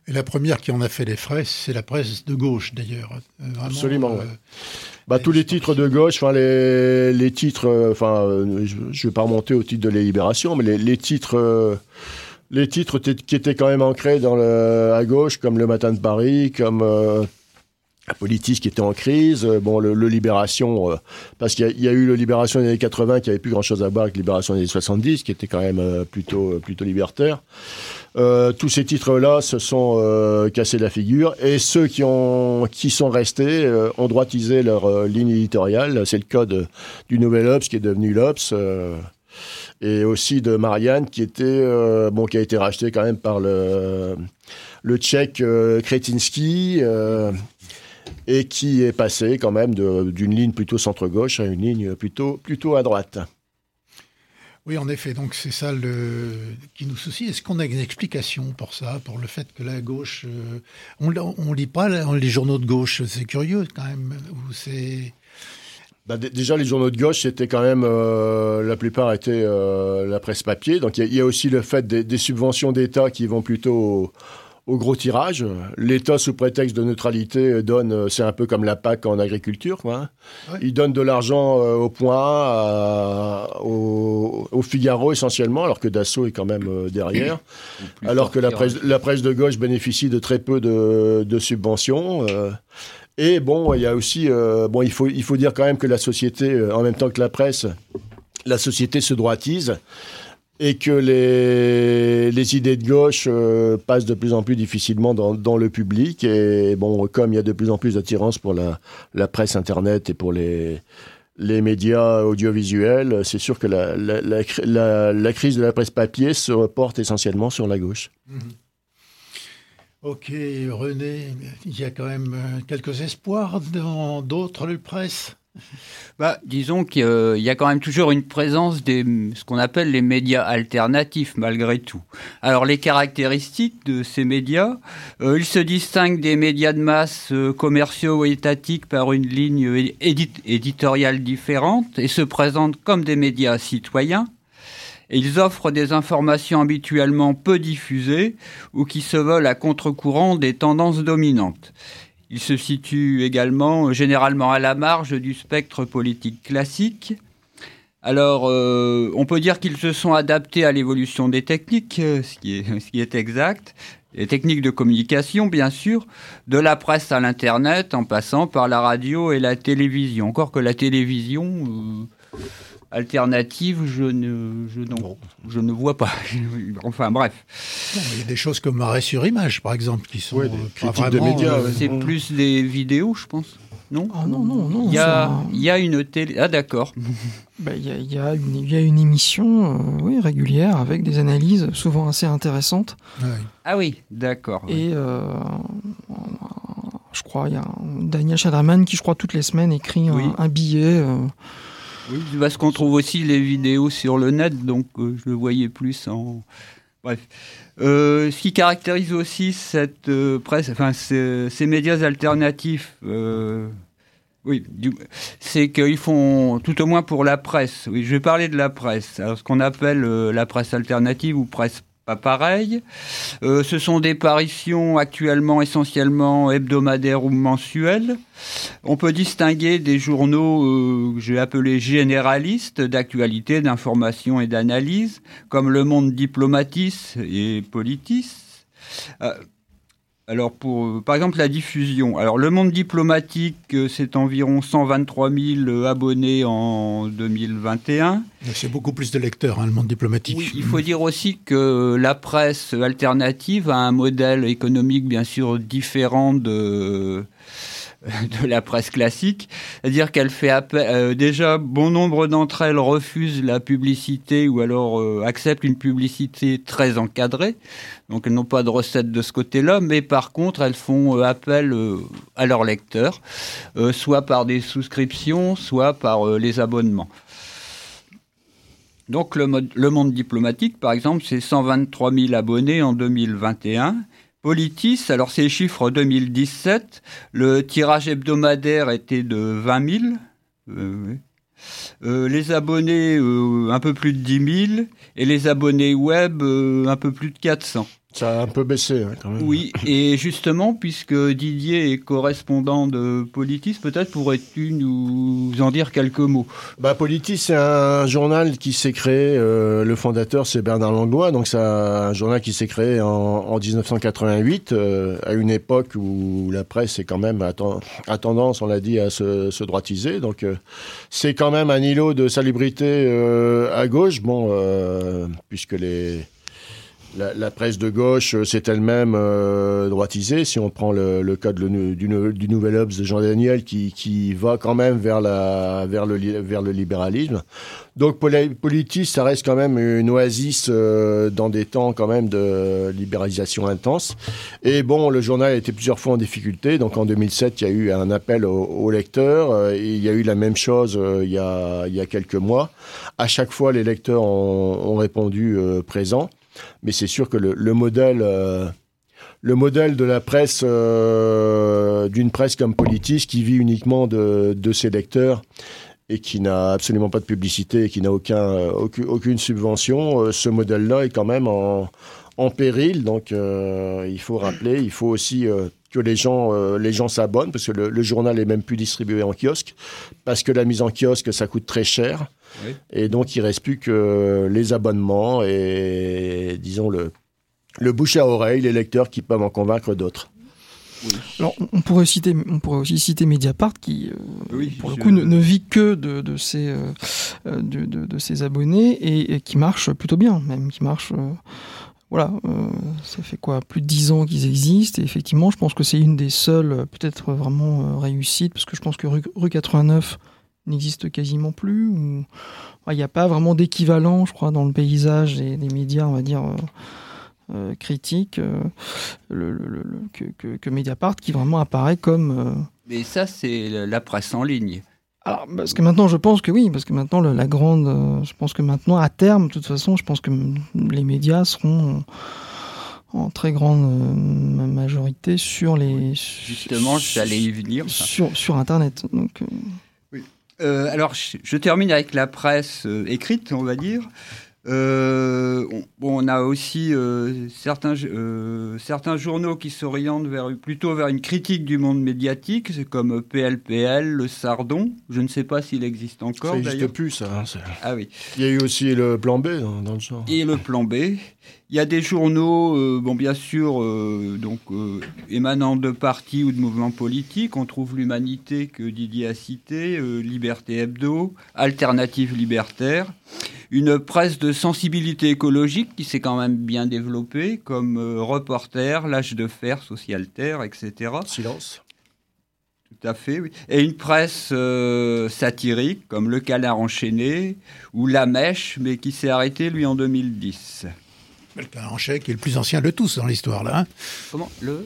Et la première qui en a fait les frais, c'est la presse de gauche, d'ailleurs. Euh, vraiment, Absolument. euh, Ouais. Bah, tous les titres de gauche, enfin les, les titres, enfin, euh, je ne vais pas remonter au titre de les Libérations, mais les, les titres, euh, les titres t- qui étaient quand même ancrés dans le, à gauche, comme le Matin de Paris, comme euh, la Politis qui était en crise, euh, bon, le, le Libération, euh, parce qu'il y a, il y a eu le Libération des années quatre-vingts qui avait plus grand-chose à voir avec Libération des années soixante-dix, qui était quand même euh, plutôt, plutôt libertaire. Euh, tous ces titres-là se sont euh, cassés la figure, et ceux qui, ont, qui sont restés euh, ont droitisé leur euh, ligne éditoriale. C'est le cas de, du Nouvel Obs qui est devenu l'Obs, euh, et aussi de Marianne qui était euh, bon, qui a été racheté quand même par le, le Tchèque euh, Kretinsky, euh, et qui est passé quand même de, d'une ligne plutôt centre-gauche à une ligne plutôt, plutôt à droite. Oui, en effet, donc c'est ça le... qui nous soucie. Est-ce qu'on a une explication pour ça, pour le fait que la gauche... Euh... On ne lit pas les journaux de gauche, c'est curieux quand même. Ou c'est... Bah, d- déjà, les journaux de gauche, c'était quand même... Euh, la plupart étaient euh, la presse papier. Donc il y, y a aussi le fait des, des subventions d'État qui vont plutôt... Au, au gros tirage. L'État, sous prétexte de neutralité, donne, c'est un peu comme la P A C en agriculture, quoi. Ouais. Il donne de l'argent euh, au Point, à, au, au Figaro essentiellement, alors que Dassault est quand même euh, derrière. Alors que la presse, la presse de gauche bénéficie de très peu de, de subventions. Euh, et bon, il y a aussi, euh, bon, il faut, il faut dire quand même que la société, euh, en même temps que la presse, la société se droitise. Et que les, les idées de gauche euh, passent de plus en plus difficilement dans, dans le public. Et bon, comme il y a de plus en plus d'attirance pour la, la presse Internet et pour les, les médias audiovisuels, c'est sûr que la, la, la, la, la crise de la presse papier se reporte essentiellement sur la gauche. Mmh. Ok, René, il y a quand même quelques espoirs dans d'autres presses. Bah, disons qu'il euh, y a quand même toujours une présence des ce qu'on appelle les médias alternatifs malgré tout. Alors les caractéristiques de ces médias, euh, ils se distinguent des médias de masse euh, commerciaux ou étatiques par une ligne édit- éditoriale différente et se présentent comme des médias citoyens. Et ils offrent des informations habituellement peu diffusées ou qui se veulent à contre-courant des tendances dominantes. Il se situe également généralement à la marge du spectre politique classique. Alors, euh, on peut dire qu'ils se sont adaptés à l'évolution des techniques, ce qui est, ce qui est exact, les techniques de communication, bien sûr, de la presse à l'Internet, en passant par la radio et la télévision. Encore que la télévision... Euh, alternative, je ne, je, non, je ne vois pas. Enfin, bref. Non, il y a des choses comme Arrêt sur image, par exemple, qui sont oui, pas vraiment... De médias, euh, c'est mmh. plus des vidéos, je pense. Non, ah, non, non, non. Il y a, un... il y a une télé... Ah, d'accord. Bah, il, y a, il, y a une, il y a une émission euh, oui, régulière avec des analyses souvent assez intéressantes. Oui. Ah oui, d'accord. Et euh, je crois, il y a Daniel Chadraman qui, je crois, toutes les semaines écrit oui. un, un billet... Euh, Oui, parce qu'on trouve aussi les vidéos sur le net, donc euh, je le voyais plus en... Bref. Euh, ce qui caractérise aussi cette euh, presse, enfin ces, ces médias alternatifs, euh, oui, du, c'est qu'ils font, tout au moins pour la presse, oui, je vais parler de la presse, alors ce qu'on appelle euh, la presse alternative ou presse pas pareil. Euh, ce sont des parutions actuellement essentiellement hebdomadaires ou mensuelles. On peut distinguer des journaux euh, que j'ai appelés généralistes d'actualité, d'information et d'analyse, comme Le Monde Diplomatis et Politis. Euh, alors, pour, par exemple, la diffusion. Alors, Le Monde Diplomatique, c'est environ cent vingt-trois mille abonnés en deux mille vingt et un. C'est beaucoup plus de lecteurs, hein, Le Monde Diplomatique. Oui, il faut dire aussi que la presse alternative a un modèle économique, bien sûr, différent de... de la presse classique, c'est-à-dire qu'elle fait appel, euh, déjà bon nombre d'entre elles refusent la publicité ou alors euh, acceptent une publicité très encadrée, donc elles n'ont pas de recettes de ce côté-là, mais par contre elles font euh, appel euh, à leurs lecteurs, euh, soit par des souscriptions, soit par euh, les abonnements. Donc le, mode, le Monde Diplomatique, par exemple, c'est cent vingt-trois mille abonnés en deux mille vingt et un. Politis, alors c'est les chiffres deux mille dix-sept, le tirage hebdomadaire était de vingt mille, euh, oui. euh, les abonnés euh, un peu plus de dix mille, et les abonnés web euh, un peu plus de quatre cents. Ça a un peu baissé, hein, quand même. Oui, et justement, puisque Didier est correspondant de Politis, peut-être pourrais-tu nous en dire quelques mots? Bah, Politis, c'est un journal qui s'est créé, euh, le fondateur, c'est Bernard Langlois, donc c'est un journal qui s'est créé en, en dix-neuf cent quatre-vingt-huit, euh, à une époque où la presse est quand même à, ten- à tendance, on l'a dit, à se, se droitiser. Donc, euh, c'est quand même un îlot de salubrité euh, à gauche, bon, euh, puisque les... La, la presse de gauche s'est elle-même euh, droitisée. Si on prend le, le cas de le, du, du Nouvel Obs de Jean Daniel, qui, qui va quand même vers, la, vers, le, vers le libéralisme. Donc Politis, ça reste quand même une oasis euh, dans des temps quand même de libéralisation intense. Et bon, le journal a été plusieurs fois en difficulté. Donc en deux mille sept, il y a eu un appel aux, aux lecteurs. Euh, et il y a eu la même chose euh, il, y a, il y a quelques mois. À chaque fois, les lecteurs ont, ont répondu euh, présent. Mais c'est sûr que le, le modèle, euh, le modèle de la presse, euh, d'une presse comme Politis, qui vit uniquement de, de ses lecteurs et qui n'a absolument pas de publicité, et qui n'a aucun, euh, aucune, aucune subvention, euh, ce modèle-là est quand même en, en péril. Donc, euh, il faut rappeler, il faut aussi euh, que les gens, euh, les gens s'abonnent, parce que le, le journal est même plus distribué en kiosque, parce que la mise en kiosque, ça coûte très cher. Oui. Et donc, il ne reste plus que les abonnements et, disons, le, le bouche à oreille, les lecteurs qui peuvent en convaincre d'autres. Oui. Alors, on pourrait, citer, on pourrait aussi citer Mediapart, qui, euh, oui, pour le coup, ne, ne vit que de, de, ses, euh, de, de, de ses abonnés et, et qui marche plutôt bien, même qui marche... Euh, voilà, euh, ça fait quoi, plus de dix ans qu'ils existent, et effectivement, je pense que c'est une des seules, peut-être vraiment euh, réussites, parce que je pense que rue, rue quatre-vingt-neuf n'existe quasiment plus, ou il n'y a pas vraiment d'équivalent, je crois, dans le paysage des, des médias, on va dire, euh, euh, critiques, euh, le, le, le, que, que, que Mediapart, qui vraiment apparaît comme... Euh... Mais ça, c'est la presse en ligne. Alors, parce que maintenant, je pense que oui, parce que maintenant, la grande... Euh, je pense que maintenant, à terme, de toute façon, je pense que les médias seront... en très grande euh, majorité sur les... Justement, j'allais y venir. Sur, sur Internet, donc... Euh... Oui. Euh, alors, je, je termine avec la presse euh, écrite, on va dire. Euh, on, bon, on a aussi euh, certains, euh, certains journaux qui s'orientent vers, plutôt vers une critique du monde médiatique, c'est comme P L P L, Le Sardon. Je ne sais pas s'il existe encore. Ça n'existe plus, ça. Hein, ah oui. Il y a eu aussi le Plan B dans, dans le genre. Et le Plan B. Il y a des journaux, euh, bon, bien sûr, euh, donc, euh, émanant de partis ou de mouvements politiques. On trouve l'Humanité que Didier a cité, euh, Liberté Hebdo, Alternative Libertaire. Une presse de sensibilité écologique qui s'est quand même bien développée, comme euh, Reporter, L'Âge de Fer, Socialterre, et cetera. Silence. Tout à fait, oui. Et une presse euh, satirique, comme Le Canard enchaîné, ou La Mèche, mais qui s'est arrêtée, lui, en deux mille dix. Le Canard enchaîné, qui est le plus ancien de tous dans l'histoire, là. Hein. Comment le...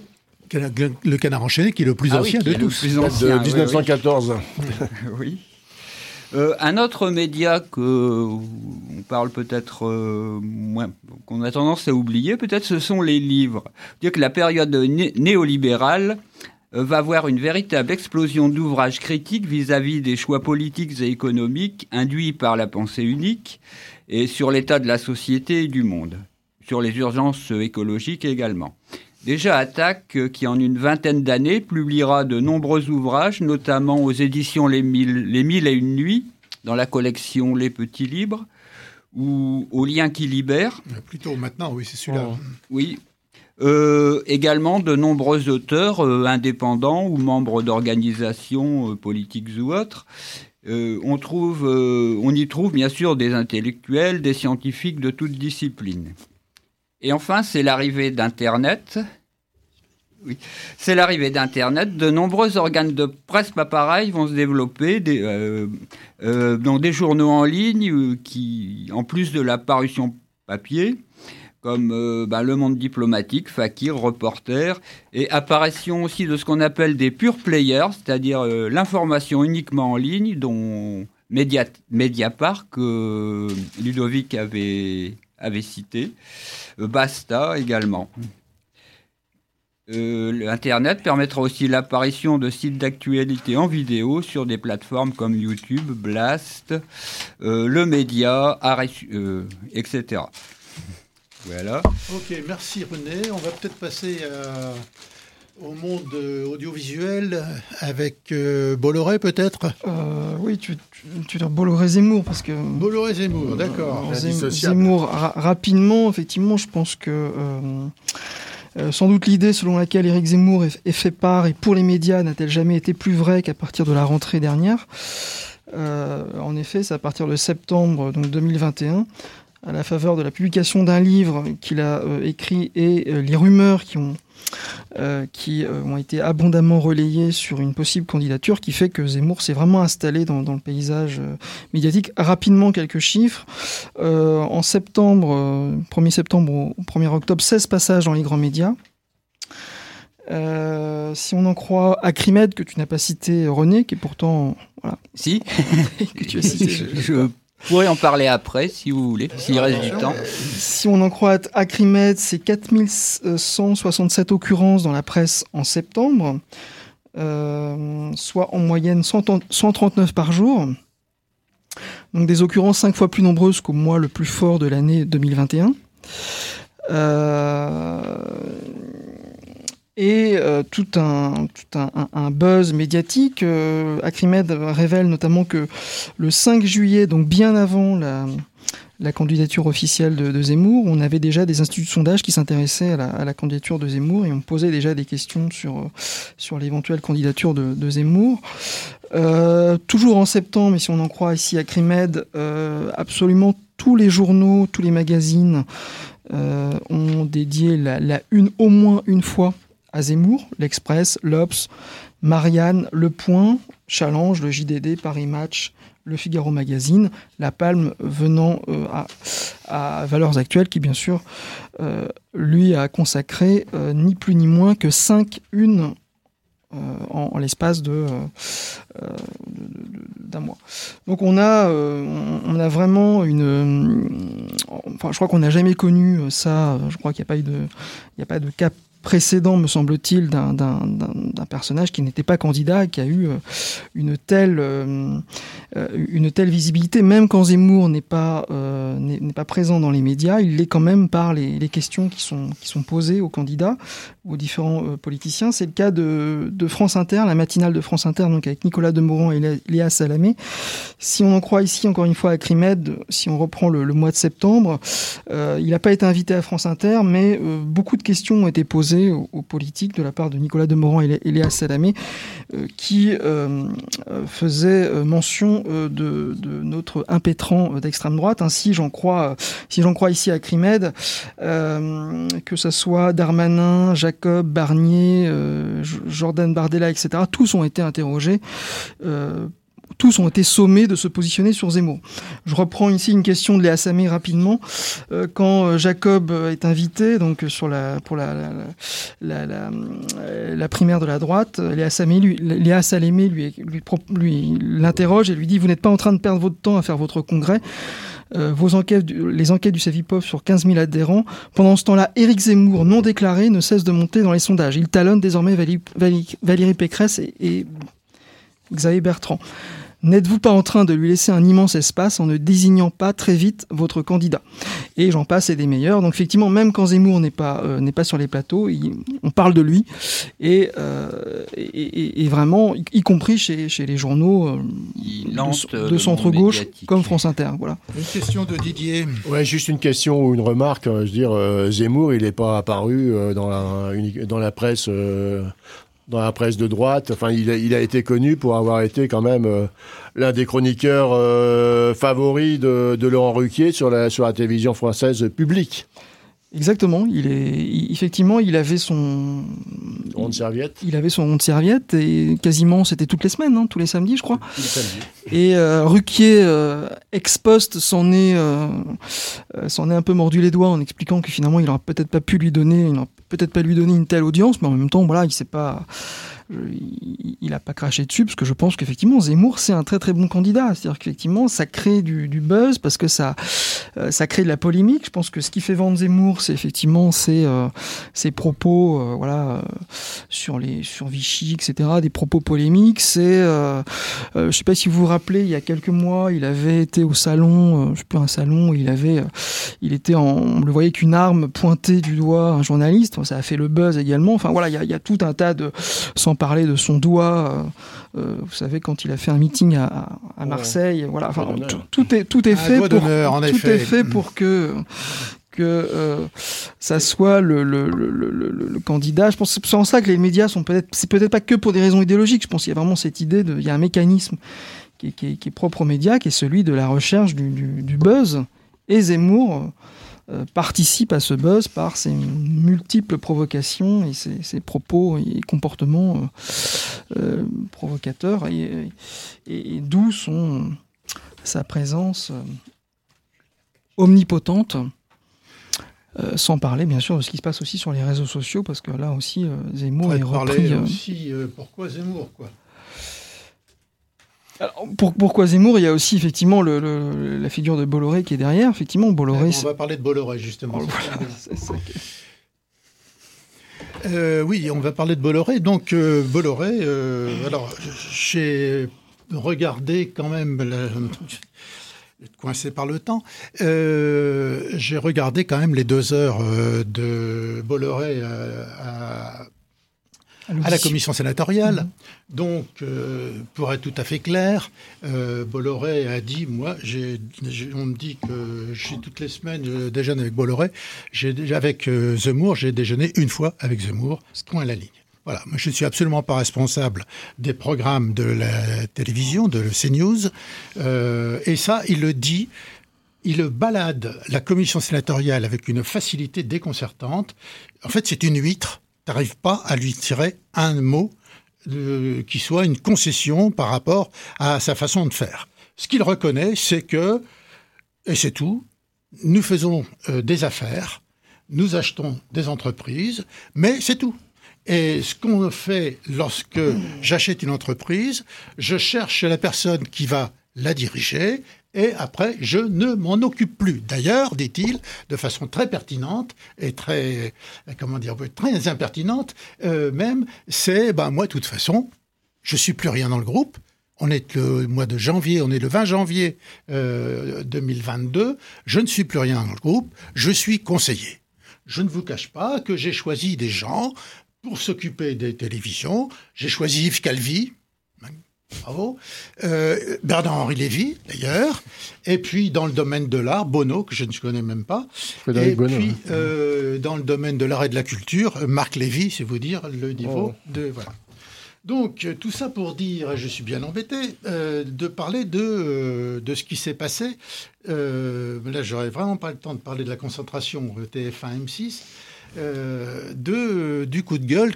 le Canard enchaîné, qui est le plus ah ancien oui, de tous. Plus ancien, de dix-neuf cent quatorze. Oui. oui. Euh, un autre média que on parle peut-être euh, moins, qu'on a tendance à oublier, peut-être, ce sont les livres. C'est-à-dire que la période né- néolibérale euh, va voir une véritable explosion d'ouvrages critiques vis-à-vis des choix politiques et économiques induits par la pensée unique et sur l'état de la société et du monde, sur les urgences écologiques également. Déjà, Attaque, qui en une vingtaine d'années publiera de nombreux ouvrages, notamment aux éditions Les Mille, Les Mille et Une Nuits, dans la collection Les Petits Libres, ou Au Lien qui libère. Plutôt maintenant, oui, c'est celui-là. Oh. Oui. Euh, également de nombreux auteurs euh, indépendants ou membres d'organisations euh, politiques ou autres. Euh, on, trouve, euh, on y trouve bien sûr des intellectuels, des scientifiques de toutes disciplines. Et enfin, c'est l'arrivée d'Internet. Oui. C'est l'arrivée d'Internet. De nombreux organes de presse pas pareils vont se développer, des, euh, euh, dans des journaux en ligne euh, qui, en plus de la parution papier, comme euh, bah, Le Monde diplomatique, Fakir, Reporter, et apparition aussi de ce qu'on appelle des pure players, c'est-à-dire euh, l'information uniquement en ligne, dont Média, Mediapart, que Ludovic avait, avait cité, euh, Basta également. Euh, Internet permettra aussi l'apparition de sites d'actualité en vidéo sur des plateformes comme YouTube, Blast, euh, Le Média, Arrêt, euh, et cetera. Voilà. Ok, merci René. On va peut-être passer euh, au monde euh, audiovisuel avec euh, Bolloré peut-être. Euh, oui, tu, tu, tu dis Bolloré-Zemmour parce que... Bolloré-Zemmour, d'accord. Euh, Zem, Zemmour, ra- rapidement, effectivement, je pense que... Euh, Euh, sans doute l'idée selon laquelle Éric Zemmour est, est fait part et pour les médias n'a-t-elle jamais été plus vraie qu'à partir de la rentrée dernière. Euh, en effet, c'est à partir de septembre donc deux mille vingt et un, à la faveur de la publication d'un livre qu'il a euh, écrit et euh, les rumeurs qui ont Euh, qui euh, ont été abondamment relayées sur une possible candidature, qui fait que Zemmour s'est vraiment installé dans, dans le paysage euh, médiatique. Rapidement, quelques chiffres. Euh, en septembre, euh, premier septembre au, au premier octobre, seize passages dans les grands médias. Euh, si on en croit Acrimed, que tu n'as pas cité, René, qui est pourtant... Voilà. Si. que tu as cité. je, je pourrais en parler après, si vous voulez, s'il reste du temps. Si on en croit Acrimed, c'est quatre mille cent soixante-sept occurrences dans la presse en septembre, euh, soit en moyenne cent trente-neuf par jour. Donc des occurrences cinq fois plus nombreuses qu'au mois le plus fort de l'année deux mille vingt et un. Euh... Et euh, tout, un, tout un, un, un buzz médiatique. Euh, Acrimed révèle notamment que le cinq juillet, donc bien avant la, la candidature officielle de, de Zemmour, on avait déjà des instituts de sondage qui s'intéressaient à la, à la candidature de Zemmour et on posait déjà des questions sur, sur l'éventuelle candidature de, de Zemmour. Euh, toujours en septembre, et si on en croit ici Acrimed, euh, absolument tous les journaux, tous les magazines euh, ont dédié la, la une au moins une fois à Zemmour, l'Express, l'Obs, Marianne, Le Point, Challenge, le J D D, Paris Match, le Figaro Magazine, La Palme venant euh, à, à Valeurs Actuelles, qui bien sûr euh, lui a consacré euh, ni plus ni moins que cinq unes euh, en, en l'espace de, euh, de, de, d'un mois. Donc on a, euh, on a vraiment une... Euh, enfin, je crois qu'on n'a jamais connu ça. Je crois qu'il n'y a pas eu de, il n'y a pas de cas précédent, me semble-t-il, d'un, d'un, d'un, d'un personnage qui n'était pas candidat, qui a eu une telle, euh, une telle visibilité, même quand Zemmour n'est pas, euh, n'est, n'est pas présent dans les médias, il l'est quand même par les, les questions qui sont, qui sont posées aux candidats, aux différents euh, politiciens. C'est le cas de, de France Inter, la matinale de France Inter, donc avec Nicolas Demorand et Léa Salamé. Si on en croit ici, encore une fois, à Acrimed, si on reprend le, le mois de septembre, euh, il n'a pas été invité à France Inter, mais euh, beaucoup de questions ont été posées Aux, aux politiques de la part de Nicolas Demorand et, et Léa Salamé euh, qui euh, faisaient mention euh, de, de notre impétrant d'extrême droite. Ainsi, j'en crois, si j'en crois ici à Acrimed, euh, que ce soit Darmanin, Jacob, Barnier, euh, Jordan Bardella, et cetera, tous ont été interrogés. Euh, Tous ont été sommés de se positionner sur Zemmour. Je reprends ici une question de Léa Salamé rapidement. Euh, quand Jacob est invité donc sur la, pour la, la, la, la, la primaire de la droite, Léa Salamé lui, Léa Salamé lui, lui, lui l'interroge et lui dit « Vous n'êtes pas en train de perdre votre temps à faire votre congrès euh, vos enquêtes, les enquêtes du Savipov sur quinze mille adhérents. Pendant ce temps-là, Éric Zemmour, non déclaré, ne cesse de monter dans les sondages. Il talonne désormais Valérie, Valérie Pécresse et, et Xavier Bertrand. N'êtes-vous pas en train de lui laisser un immense espace en ne désignant pas très vite votre candidat ?» Et j'en passe et des meilleurs. Donc effectivement, même quand Zemmour n'est pas, euh, n'est pas sur les plateaux, il, on parle de lui. Et, euh, et, et, et vraiment, y, y compris chez, chez les journaux euh, de, de centre-gauche comme France Inter. Voilà. Une question de Didier. Ouais, juste une question ou une remarque. Je veux dire, euh, Zemmour, il n'est pas apparu euh, dans, la, une, dans la presse... Euh dans la presse de droite. Enfin, il a, il a été connu pour avoir été quand même euh, l'un des chroniqueurs euh, favoris de, de Laurent Ruquier sur la, sur la télévision française publique. Exactement. Il est, il, effectivement, il avait son... Rond de serviette. Il avait son rond de serviette et quasiment, c'était toutes les semaines, hein, tous les samedis, je crois. Tous les samedis. Et euh, Ruquier, euh, ex-poste, s'en est, euh, s'en est un peu mordu les doigts en expliquant que finalement, il n'aurait peut-être pas pu lui donner, il n'aurait peut-être pas lui donner une telle audience, mais en même temps, voilà, il s'est pas... il n'a pas craché dessus, parce que je pense qu'effectivement, Zemmour, c'est un très très bon candidat. C'est-à-dire qu'effectivement, ça crée du, du buzz, parce que ça, euh, ça crée de la polémique. Je pense que ce qui fait vendre Zemmour, c'est effectivement ses, euh, ses propos euh, voilà, euh, sur, les, sur Vichy, et cetera, des propos polémiques. C'est, euh, euh, je ne sais pas si vous vous rappelez, il y a quelques mois, il avait été au salon, euh, je ne sais plus, un salon, il avait, euh, il était en, on le voyait qu'une arme pointée du doigt un journaliste. Ça a fait le buzz également. Enfin voilà, il y a, il y a tout un tas de, sans parler de son doigt, euh, euh, vous savez, quand il a fait un meeting à, à Marseille, ouais. Voilà, enfin, tout, tout est tout est fait pour en tout effet. est fait pour que que euh, ça soit le, le, le, le, le candidat. Je pense que c'est en ça que les médias sont peut-être, c'est peut-être pas que pour des raisons idéologiques. Je pense qu'il y a vraiment cette idée de, il y a un mécanisme qui est, qui est, qui est propre aux médias, qui est celui de la recherche du, du, du buzz. Et Zemmour euh, participe à ce buzz par ses multiples provocations et ses, ses propos et comportements euh, euh, provocateurs, et, et, et d'où son, sa présence euh, omnipotente. Euh, sans parler, bien sûr, de ce qui se passe aussi sur les réseaux sociaux, parce que là aussi, euh, Zemmour est repris... Euh... aussi, euh, pourquoi Zemmour, quoi. Alors, pour, pourquoi Zemmour? Il y a aussi, effectivement, le, le, la figure de Bolloré qui est derrière. Effectivement, Bolloré... On va parler de Bolloré, justement. Oh, voilà, c'est ça que... euh, oui, on va parler de Bolloré. Donc, euh, Bolloré, euh, alors, j'ai regardé quand même... La... coincé par le temps, euh, j'ai regardé quand même les deux heures euh, de Bolloré euh, à, à la commission sénatoriale. Mmh. Donc, euh, pour être tout à fait clair, euh, Bolloré a dit, moi, j'ai, j'ai, on me dit que je suis toutes les semaines, je déjeune avec Bolloré, j'ai, avec euh, Zemmour, j'ai déjeuné une fois avec Zemmour, point à la ligne. Voilà, moi je ne suis absolument pas responsable des programmes de la télévision, de CNews, euh, et ça, il le dit, il balade la commission sénatoriale avec une facilité déconcertante. En fait, c'est une huître, tu n'arrives pas à lui tirer un mot euh, qui soit une concession par rapport à sa façon de faire. Ce qu'il reconnaît, c'est que, et c'est tout, nous faisons euh, des affaires, nous achetons des entreprises, mais c'est tout. Et ce qu'on fait lorsque j'achète une entreprise, je cherche la personne qui va la diriger et après, je ne m'en occupe plus. D'ailleurs, dit-il, de façon très pertinente et très, comment dire, très impertinente, euh, même, c'est, ben, moi, de toute façon, je suis plus rien dans le groupe. On est le mois de janvier, on est le vingt janvier euh, deux mille vingt-deux. Je ne suis plus rien dans le groupe, je suis conseiller. Je ne vous cache pas que j'ai choisi des gens pour s'occuper des télévisions. J'ai choisi Yves Calvi, bravo, euh, Bernard-Henri Lévy, d'ailleurs, et puis dans le domaine de l'art, Bono, que je ne connais même pas, Frédéric et Bono, puis hein. euh, dans le domaine de l'art et de la culture, Marc Lévy, c'est vous dire le niveau oh. de... Voilà. Donc, tout ça pour dire, et je suis bien embêté, euh, de parler de, euh, de ce qui s'est passé. Euh, là, j'aurais vraiment pas le temps de parler de la concentration T F un M six, euh, de, du coup de gueule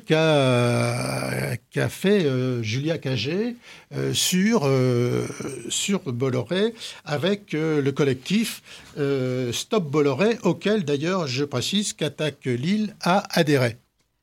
qu'a, qu'a fait euh, Julia Cagé euh, sur, euh, sur Bolloré avec euh, le collectif euh, Stop Bolloré, auquel d'ailleurs, je précise, qu'Attaque Lille a adhéré.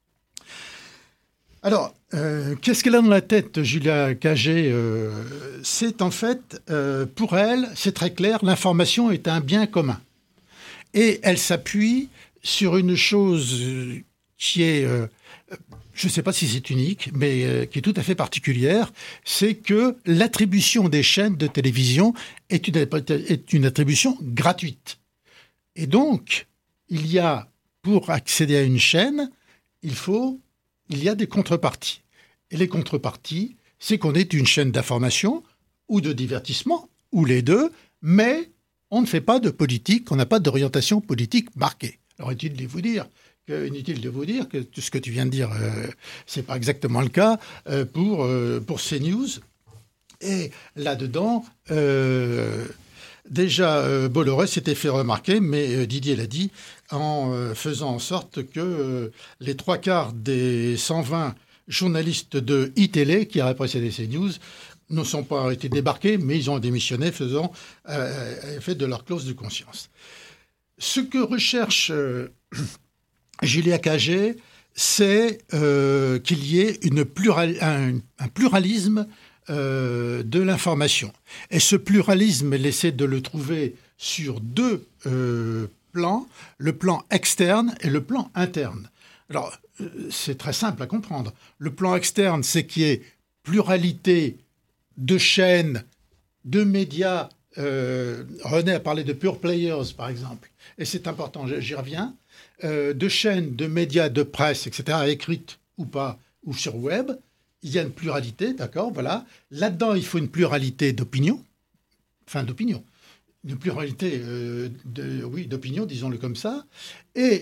Alors, euh, qu'est-ce qu'elle a dans la tête, Julia Cagé euh, C'est en fait, euh, pour elle, c'est très clair, l'information est un bien commun. Et elle s'appuie sur une chose qui est, euh, je ne sais pas si c'est unique, mais euh, qui est tout à fait particulière, c'est que l'attribution des chaînes de télévision est une, est une attribution gratuite. Et donc, il y a, pour accéder à une chaîne, il faut... il y a des contreparties. Et les contreparties, c'est qu'on est une chaîne d'information ou de divertissement, ou les deux, mais on ne fait pas de politique, on n'a pas d'orientation politique marquée. Alors, inutile de vous dire que, inutile de vous dire que tout ce que tu viens de dire, euh, c'est pas exactement le cas euh, pour, euh, pour CNews. Et là-dedans, euh, déjà, euh, Bolloré s'était fait remarquer, mais euh, Didier l'a dit, en euh, faisant en sorte que euh, les trois quarts des cent vingt journalistes de iTélé qui auraient précédé CNews ne sont pas été débarqués, mais ils ont démissionné, faisant euh, fait de leur clause de conscience. Ce que recherche euh, Julia Cagé, c'est euh, qu'il y ait une plural, un, un pluralisme euh, de l'information. Et ce pluralisme, elle essaie de le trouver sur deux euh, plans, le plan externe et le plan interne. Alors, euh, c'est très simple à comprendre. Le plan externe, c'est qu'il y ait pluralité de chaînes, de médias. Euh, René a parlé de pure players, par exemple, et c'est important, j'y reviens. Euh, de chaînes, de médias, de presse, et cetera, écrites ou pas, ou sur web, il y a une pluralité, d'accord, voilà. Là-dedans, il faut une pluralité d'opinion, enfin d'opinion, une pluralité, euh, de, oui, d'opinion, disons-le comme ça, et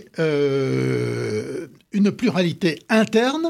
euh, une pluralité interne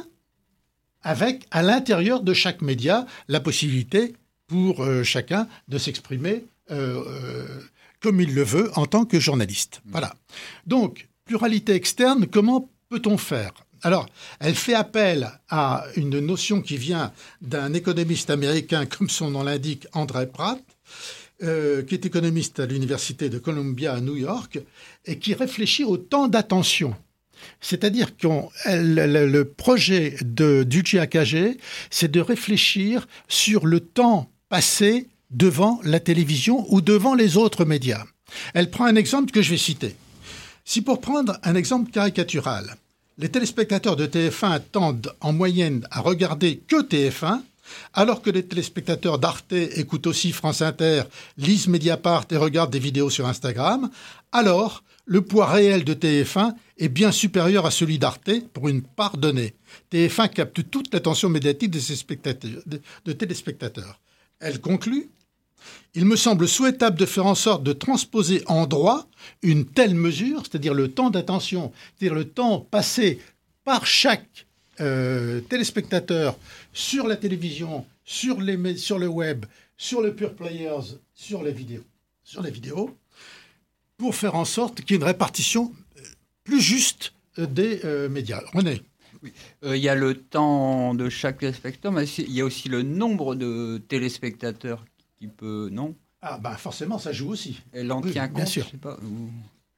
avec, à l'intérieur de chaque média, la possibilité pour euh, chacun de s'exprimer euh, euh, comme il le veut en tant que journaliste. Voilà. Donc, pluralité externe, comment peut-on faire ? Alors, elle fait appel à une notion qui vient d'un économiste américain, comme son nom l'indique, André Pratt, euh, qui est économiste à l'université de Columbia à New York, et qui réfléchit au temps d'attention. C'est-à-dire que le, le projet de, du G A K G, c'est de réfléchir sur le temps passé devant la télévision ou devant les autres médias. Elle prend un exemple que je vais citer. Si pour prendre un exemple caricatural, les téléspectateurs de T F un tendent en moyenne à regarder que T F un, alors que les téléspectateurs d'Arte écoutent aussi France Inter, lisent Mediapart et regardent des vidéos sur Instagram, alors le poids réel de T F un est bien supérieur à celui d'Arte pour une part donnée. T F un capte toute l'attention médiatique de, ses spectateurs, de, de téléspectateurs. Elle conclut « Il me semble souhaitable de faire en sorte de transposer en droit une telle mesure, c'est-à-dire le temps d'attention, c'est-à-dire le temps passé par chaque euh, téléspectateur sur la télévision, sur, les, sur le web, sur le pure players, sur les vidéos, sur les vidéos, pour faire en sorte qu'il y ait une répartition plus juste des euh, médias. » René. Oui. Euh, il y a le temps de chaque téléspectateur, mais il y a aussi le nombre de téléspectateurs qui peut... Non ? Ah, bah forcément, ça joue aussi. Elle en oui, tient compte, bien sûr. Je sais pas, ou...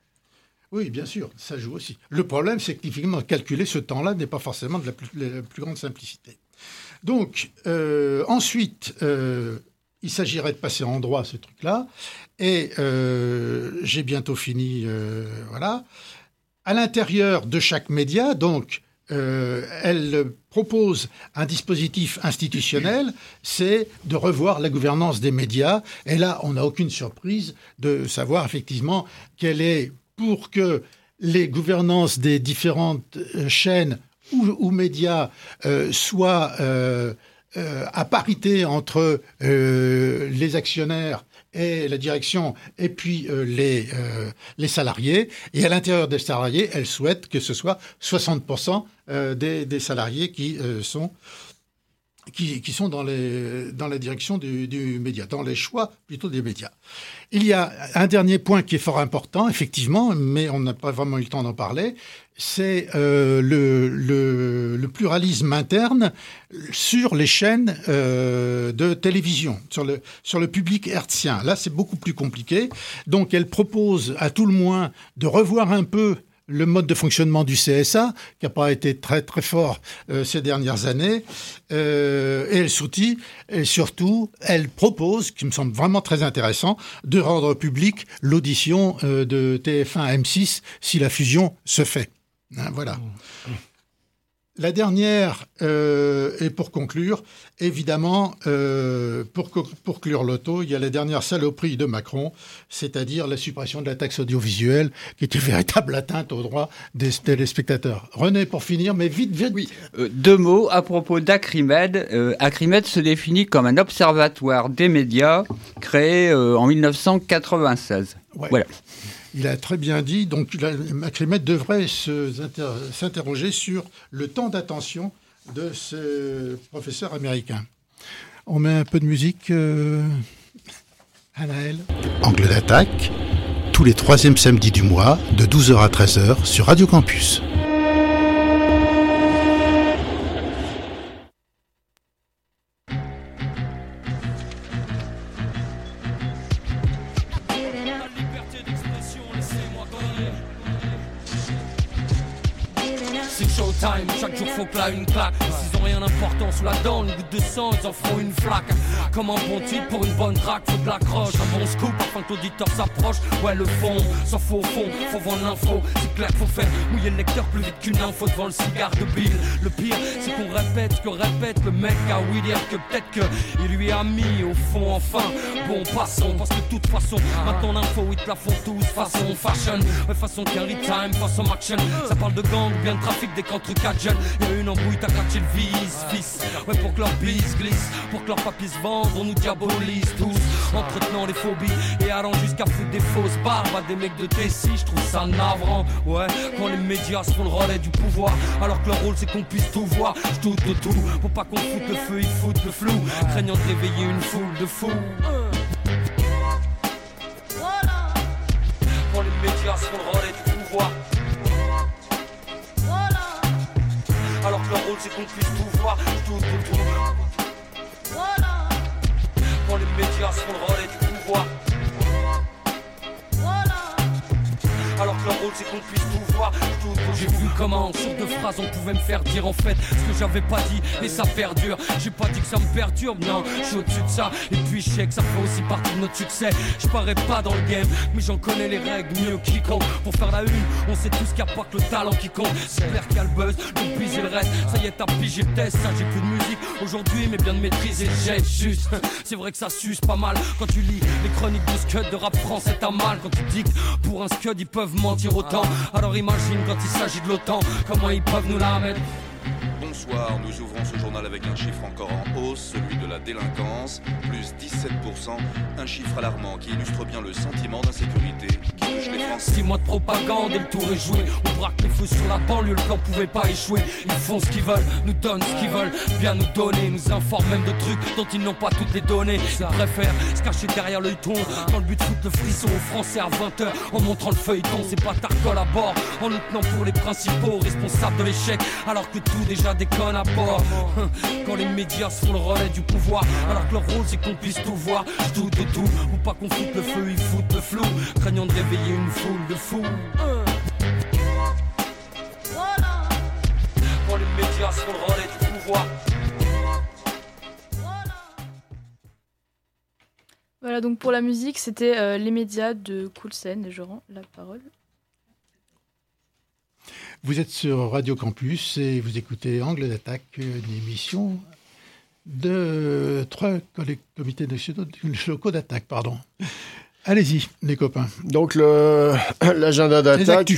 Oui, bien sûr, ça joue aussi. Le problème, c'est qu'effectivement, calculer ce temps-là n'est pas forcément de la plus, la plus grande simplicité. Donc, euh, ensuite, euh, il s'agirait de passer en droit ce truc-là. Et euh, j'ai bientôt fini, euh, voilà. À l'intérieur de chaque média, donc, euh, elle propose un dispositif institutionnel, c'est de revoir la gouvernance des médias. Et là, on n'a aucune surprise de savoir effectivement quelle est, pour que les gouvernances des différentes chaînes ou, ou médias euh, soient euh, euh, à parité entre euh, les actionnaires et la direction, et puis euh, les, euh, les salariés. Et à l'intérieur des salariés, elle souhaite que ce soit soixante pour cent euh, des, des salariés qui, euh, sont, qui, qui sont dans, les, dans la direction du, du média, dans les choix plutôt des médias. Il y a un dernier point qui est fort important, effectivement, mais on n'a pas vraiment eu le temps d'en parler, c'est euh, le, le, le pluralisme interne sur les chaînes euh, de télévision, sur le, sur le public hertzien. Là, c'est beaucoup plus compliqué. Donc, elle propose à tout le moins de revoir un peu le mode de fonctionnement du C S A, qui n'a pas été très très fort euh, ces dernières années, euh, et elle soutient, et surtout, elle propose, qui me semble vraiment très intéressant, de rendre public l'audition euh, de T F un M six si la fusion se fait. Hein, voilà. Mmh. La dernière, euh, et pour conclure, évidemment, euh, pour, pour conclure l'auto, il y a la dernière saloperie de Macron, c'est-à-dire la suppression de la taxe audiovisuelle, qui est une véritable atteinte aux droits des téléspectateurs. René, pour finir, mais vite, vite. Oui, euh, deux mots à propos d'Acrimed. Euh, Acrimed se définit comme un observatoire des médias créé euh, en mille neuf cent quatre-vingt-seize. Ouais. Voilà. Il a très bien dit, donc Acrimed devrait se, s'interroger sur le temps d'attention de ce professeur américain. On met un peu de musique, euh, Anaël. Angle d'attaque, tous les troisièmes samedis du mois, de douze heures à treize heures, sur Radio Campus. time. Chaque jour faut que là une claque. S'ils ont rien d'important sous la dent, une goutte de sang, ils en feront une flaque. Comme un bon titre pour une bonne track, faut de l'accroche. Un bon scoop afin que l'auditeur s'approche. Ouais, le fond, s'en faut au fond, faut vendre l'info. C'est clair, faut faire mouiller le lecteur plus vite qu'une info devant le cigare de Bill. Le pire, c'est qu'on répète ce que répète le mec à oui dire que peut-être que il lui a mis au fond enfin. Bon, passons, parce que de toute façon, maintenant l'info, ils te la font tous façon fashion. Ouais, façon carry time, façon action. Ça parle de gang, bien de trafic, des contre quatre jeunes. Y'a une embrouille, t'as catché le vice, fils. Ouais, pour que leur bise glisse, pour que leurs papiers se vendent, on nous diabolise tous. Entretenant les phobies et allant jusqu'à foutre des fausses barbes à des mecs de T six, je trouve ça navrant. Ouais, quand les médias se font le relais du pouvoir, alors que leur rôle c'est qu'on puisse tout voir. Je doute de tout, faut pas qu'on foute le feu, ils foutent le flou, craignant de réveiller une foule de fous. Quand les médias se font le relais du pouvoir, alors que leur rôle c'est qu'on puisse tout voir. Je doute de tout. Quand les médias se font le relais du pouvoir, alors que leur rôle c'est qu'on puisse tout voir. J'ai vu comment sur deux phrases on pouvait me faire dire en fait ce que j'avais pas dit et ça perdure. J'ai pas dit que ça me perturbe, non, je suis au-dessus de ça. Et puis je sais que ça fait aussi partie de notre succès. Je parais pas dans le game, mais j'en connais les règles mieux que quiconque. Pour faire la une, on sait tous qu'il n'y a pas que le talent qui compte. C'est clair qu'il y a le buzz, le bise et le reste. Ça y est, t'as pigé le test, ça j'ai plus de musique aujourd'hui, mais bien de maîtriser le jet juste. C'est vrai que ça suce pas mal quand tu lis les chroniques de scud de rap français, t'as mal quand tu dis que pour un scud ils peuvent mentir autant. Alors imagine quand il s'agit de l'OTAN, comment ils peuvent nous la mettre. Bonsoir, nous ouvrons ce journal avec un chiffre encore en hausse, celui de la délinquance, plus dix-sept pour cent, un chiffre alarmant qui illustre bien le sentiment d'insécurité qui touche les Français. Six mois de propagande et le tour est joué, on braque les feux sur la banlieue, le plan pouvait pas échouer. Ils font ce qu'ils veulent, nous donnent ce qu'ils veulent, bien nous donner, nous informent même de trucs dont ils n'ont pas toutes les données. Ils préfèrent se cacher derrière le ton, dans le but de foutre le frisson aux Français à vingt heures, en montrant le feuilleton. C'est pas Tarcol à bord, en nous tenant pour les principaux responsables de l'échec, alors que tout déjà déconne à bord. Quand les médias se font le relais du pouvoir, alors que leur rôle c'est qu'on puisse tout voir. Je doute de tout, ou pas qu'on foute le feu, ils foutent le flou, craignant de réveiller une foule de fous. Quand les médias se font le relais du pouvoir. Voilà, donc pour la musique, c'était euh, Les médias de Coulsen, et je rends la parole. Vous êtes sur Radio Campus et vous écoutez Angle d'attaque, une émission de trois comités locaux d'attaque. Pardon. Allez-y, les copains. Donc, le, l'agenda d'attaque.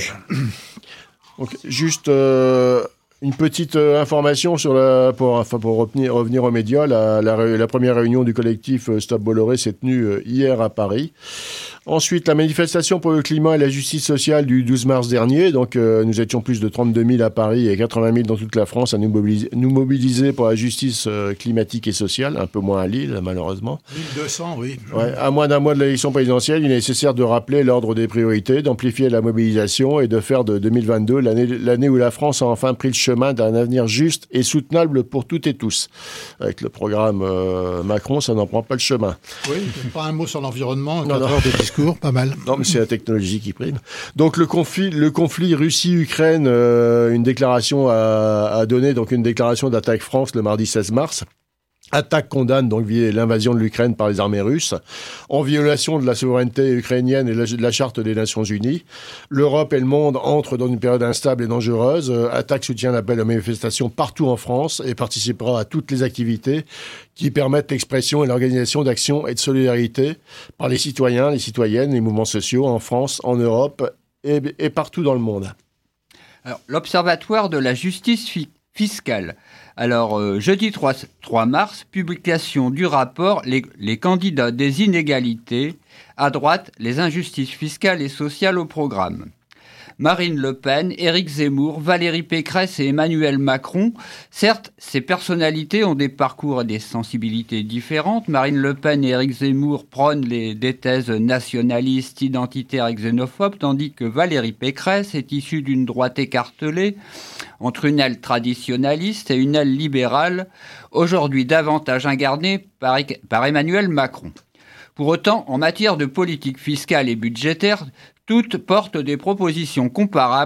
Donc, juste euh, une petite euh, information sur la, pour, enfin, pour revenir, revenir aux médias. La, la, la première réunion du collectif Stop Bolloré s'est tenue euh, hier à Paris. Ensuite, la manifestation pour le climat et la justice sociale du douze mars dernier. Donc, euh, nous étions plus de trente-deux mille à Paris et quatre-vingt mille dans toute la France à nous mobiliser, nous mobiliser pour la justice euh, climatique et sociale. Un peu moins à Lille, malheureusement. mille deux cents, oui. Ouais, à moins d'un mois de l'élection présidentielle, il est nécessaire de rappeler l'ordre des priorités, d'amplifier la mobilisation et de faire de deux mille vingt-deux l'année, l'année où la France a enfin pris le chemin d'un avenir juste et soutenable pour toutes et tous. Avec le programme euh, Macron, ça n'en prend pas le chemin. Oui, pas un mot sur l'environnement, quatre heures de discours. Pas mal. Non, mais c'est la technologie qui prime. Donc le conflit, le conflit Russie-Ukraine, euh, une déclaration a, a donné donc une déclaration d'Attaque France le mardi seize mars. Attaque condamne donc l'invasion de l'Ukraine par les armées russes, en violation de la souveraineté ukrainienne et de la Charte des Nations Unies. L'Europe et le monde entrent dans une période instable et dangereuse. Attaque soutient l'appel aux manifestations partout en France et participera à toutes les activités qui permettent l'expression et l'organisation d'actions et de solidarité par les citoyens, les citoyennes, les mouvements sociaux en France, en Europe et, et partout dans le monde. Alors, l'Observatoire de la justice fi- fiscale. Alors, euh, jeudi trois mars, publication du rapport les, les candidats des inégalités. À droite, les injustices fiscales et sociales au programme. Marine Le Pen, Éric Zemmour, Valérie Pécresse et Emmanuel Macron. Certes, ces personnalités ont des parcours et des sensibilités différentes. Marine Le Pen et Éric Zemmour prônent les, des thèses nationalistes, identitaires et xénophobes, tandis que Valérie Pécresse est issue d'une droite écartelée entre une aile traditionnaliste et une aile libérale, aujourd'hui davantage incarnée par, par Emmanuel Macron. Pour autant, en matière de politique fiscale et budgétaire, toutes portent des propositions comparables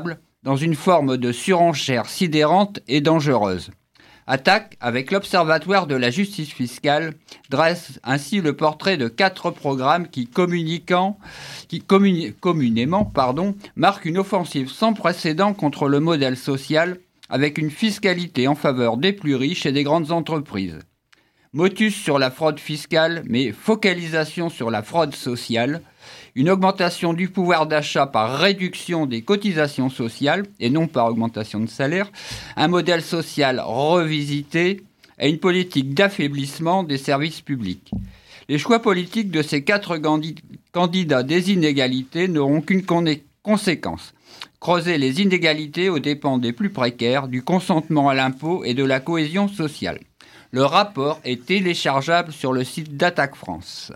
dans une forme de surenchère sidérante et dangereuse. Attac, avec l'Observatoire de la justice fiscale, dresse ainsi le portrait de quatre programmes qui, communiquant, qui communi- communément pardon, marquent une offensive sans précédent contre le modèle social, avec une fiscalité en faveur des plus riches et des grandes entreprises. Motus sur la fraude fiscale, mais focalisation sur la fraude sociale, une augmentation du pouvoir d'achat par réduction des cotisations sociales et non par augmentation de salaire, un modèle social revisité et une politique d'affaiblissement des services publics. Les choix politiques de ces quatre candid- candidats des inégalités n'auront qu'une con- conséquence. Creuser les inégalités aux dépens des plus précaires, du consentement à l'impôt et de la cohésion sociale. Le rapport est téléchargeable sur le site d'Attaque France.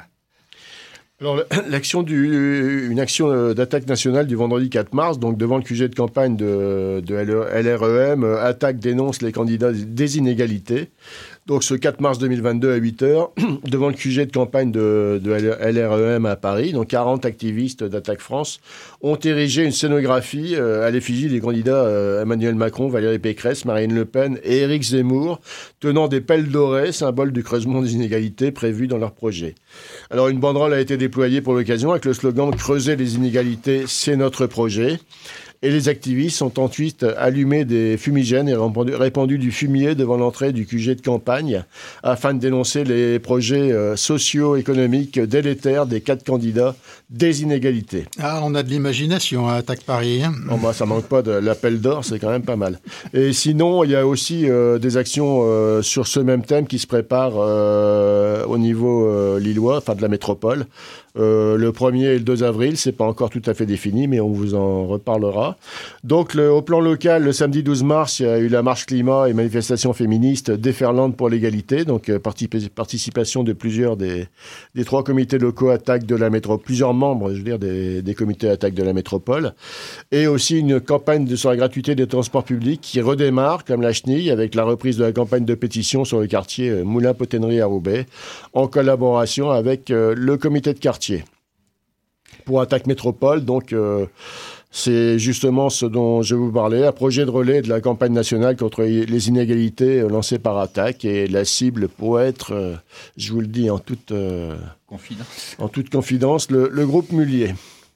Alors, l'action du, une action d'attaque nationale du vendredi quatre mars, donc devant le Q G de campagne de, de L R E M, Attaque dénonce les candidats des inégalités. Donc, ce quatre mars deux mille vingt-deux à huit heures, devant le Q G de campagne de, de L R E M à Paris, donc quarante activistes d'Attaque France ont érigé une scénographie euh, à l'effigie des candidats euh, Emmanuel Macron, Valérie Pécresse, Marine Le Pen et Éric Zemmour, tenant des pelles dorées, symbole du creusement des inégalités prévues dans leur projet. Alors, une banderole a été déployée pour l'occasion avec le slogan « Creuser les inégalités, c'est notre projet ». Et les activistes ont ensuite allumé des fumigènes et répandu, répandu du fumier devant l'entrée du Q G de campagne afin de dénoncer les projets euh, socio-économiques délétères des quatre candidats des inégalités. Ah, on a de l'imagination à Attaque Paris. Hein. Oh bah, ça manque pas de l'appel d'or, c'est quand même pas mal. Et sinon, il y a aussi euh, des actions euh, sur ce même thème qui se préparent euh, au niveau euh, lillois, enfin de la métropole. Euh, le premier et le deux avril, c'est pas encore tout à fait défini, mais on vous en reparlera. Donc, le, au plan local, le samedi douze mars, il y a eu la marche climat et manifestation féministe déferlante pour l'égalité. Donc, euh, particip- participation de plusieurs des, des trois comités locaux attaque de la métropole, plusieurs membres, je veux dire, des, des comités attaque de la métropole. Et aussi une campagne de, sur la gratuité des transports publics qui redémarre, comme la chenille, avec la reprise de la campagne de pétition sur le quartier euh, Moulin-Potennerie à Roubaix, en collaboration avec euh, le comité de quartier. Pour Attaque Métropole, donc, euh, c'est justement ce dont je vais vous parler, un projet de relais de la campagne nationale contre les inégalités euh, lancée par Attaque. Et la cible pourrait être, euh, je vous le dis en toute, euh, Confidence. en toute confidence, le, le groupe Mullier.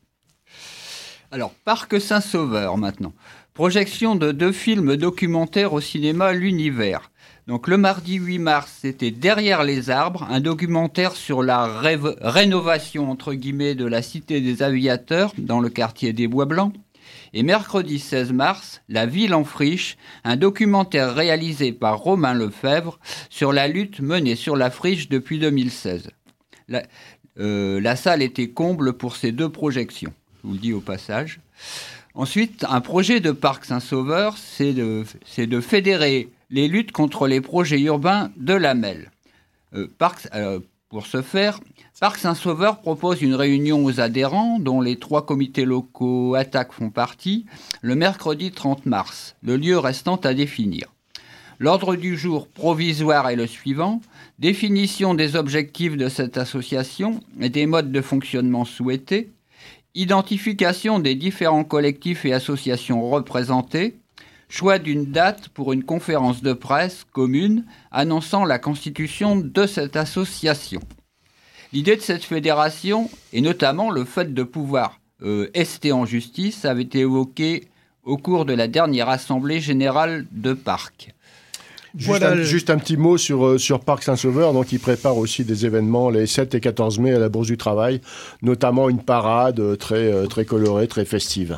Alors, Parc Saint-Sauveur maintenant. Projection de deux films documentaires au cinéma L'Univers. Donc le mardi huit mars, c'était Derrière les arbres, un documentaire sur la rêve, rénovation entre guillemets de la cité des aviateurs dans le quartier des Bois Blancs. Et mercredi seize mars, La ville en friche, un documentaire réalisé par Romain Lefebvre sur la lutte menée sur la friche depuis deux mille seize. La, euh, la salle était comble pour ces deux projections, je vous le dis au passage. Ensuite, un projet de Parc Saint-Sauveur, c'est de, c'est de fédérer les luttes contre les projets urbains de la M E L. Euh, Parc, euh, pour ce faire, Parc Saint-Sauveur propose une réunion aux adhérents, dont les trois comités locaux Attaque font partie, le mercredi trente mars, le lieu restant à définir. L'ordre du jour provisoire est le suivant: définition des objectifs de cette association et des modes de fonctionnement souhaités, identification des différents collectifs et associations représentés, choix d'une date pour une conférence de presse commune annonçant la constitution de cette association. L'idée de cette fédération, et notamment le fait de pouvoir euh, ester en justice, avait été évoquée au cours de la dernière assemblée générale de Parc. Juste, Voilà un, le- juste un petit mot sur, euh, sur Parc Saint-Sauveur. Donc, il prépare aussi des événements les sept et quatorze mai à la Bourse du Travail, notamment une parade euh, très, euh, très colorée, très festive.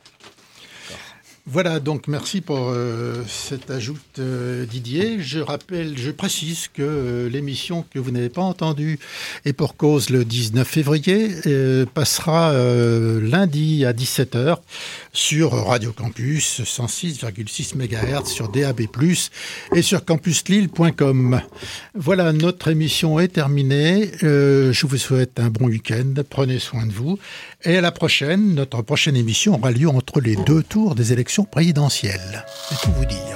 Voilà, donc merci pour euh, cet ajout, euh, Didier. Je rappelle, je précise que euh, l'émission que vous n'avez pas entendue et pour cause le dix-neuf février euh, passera euh, lundi à dix-sept heures sur Radio Campus cent six virgule six mégahertz sur D A B plus, et sur campus lille point com. Voilà, notre émission est terminée. Euh, je vous souhaite un bon week-end. Prenez soin de vous. Et à la prochaine, notre prochaine émission aura lieu entre les deux tours des élections présidentielles. C'est tout vous dire.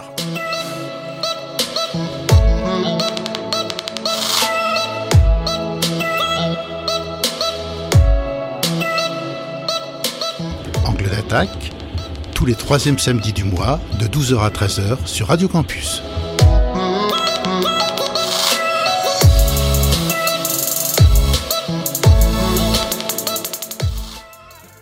Angle d'attaque, tous les troisièmes samedis du mois, de douze heures à treize heures sur Radio Campus.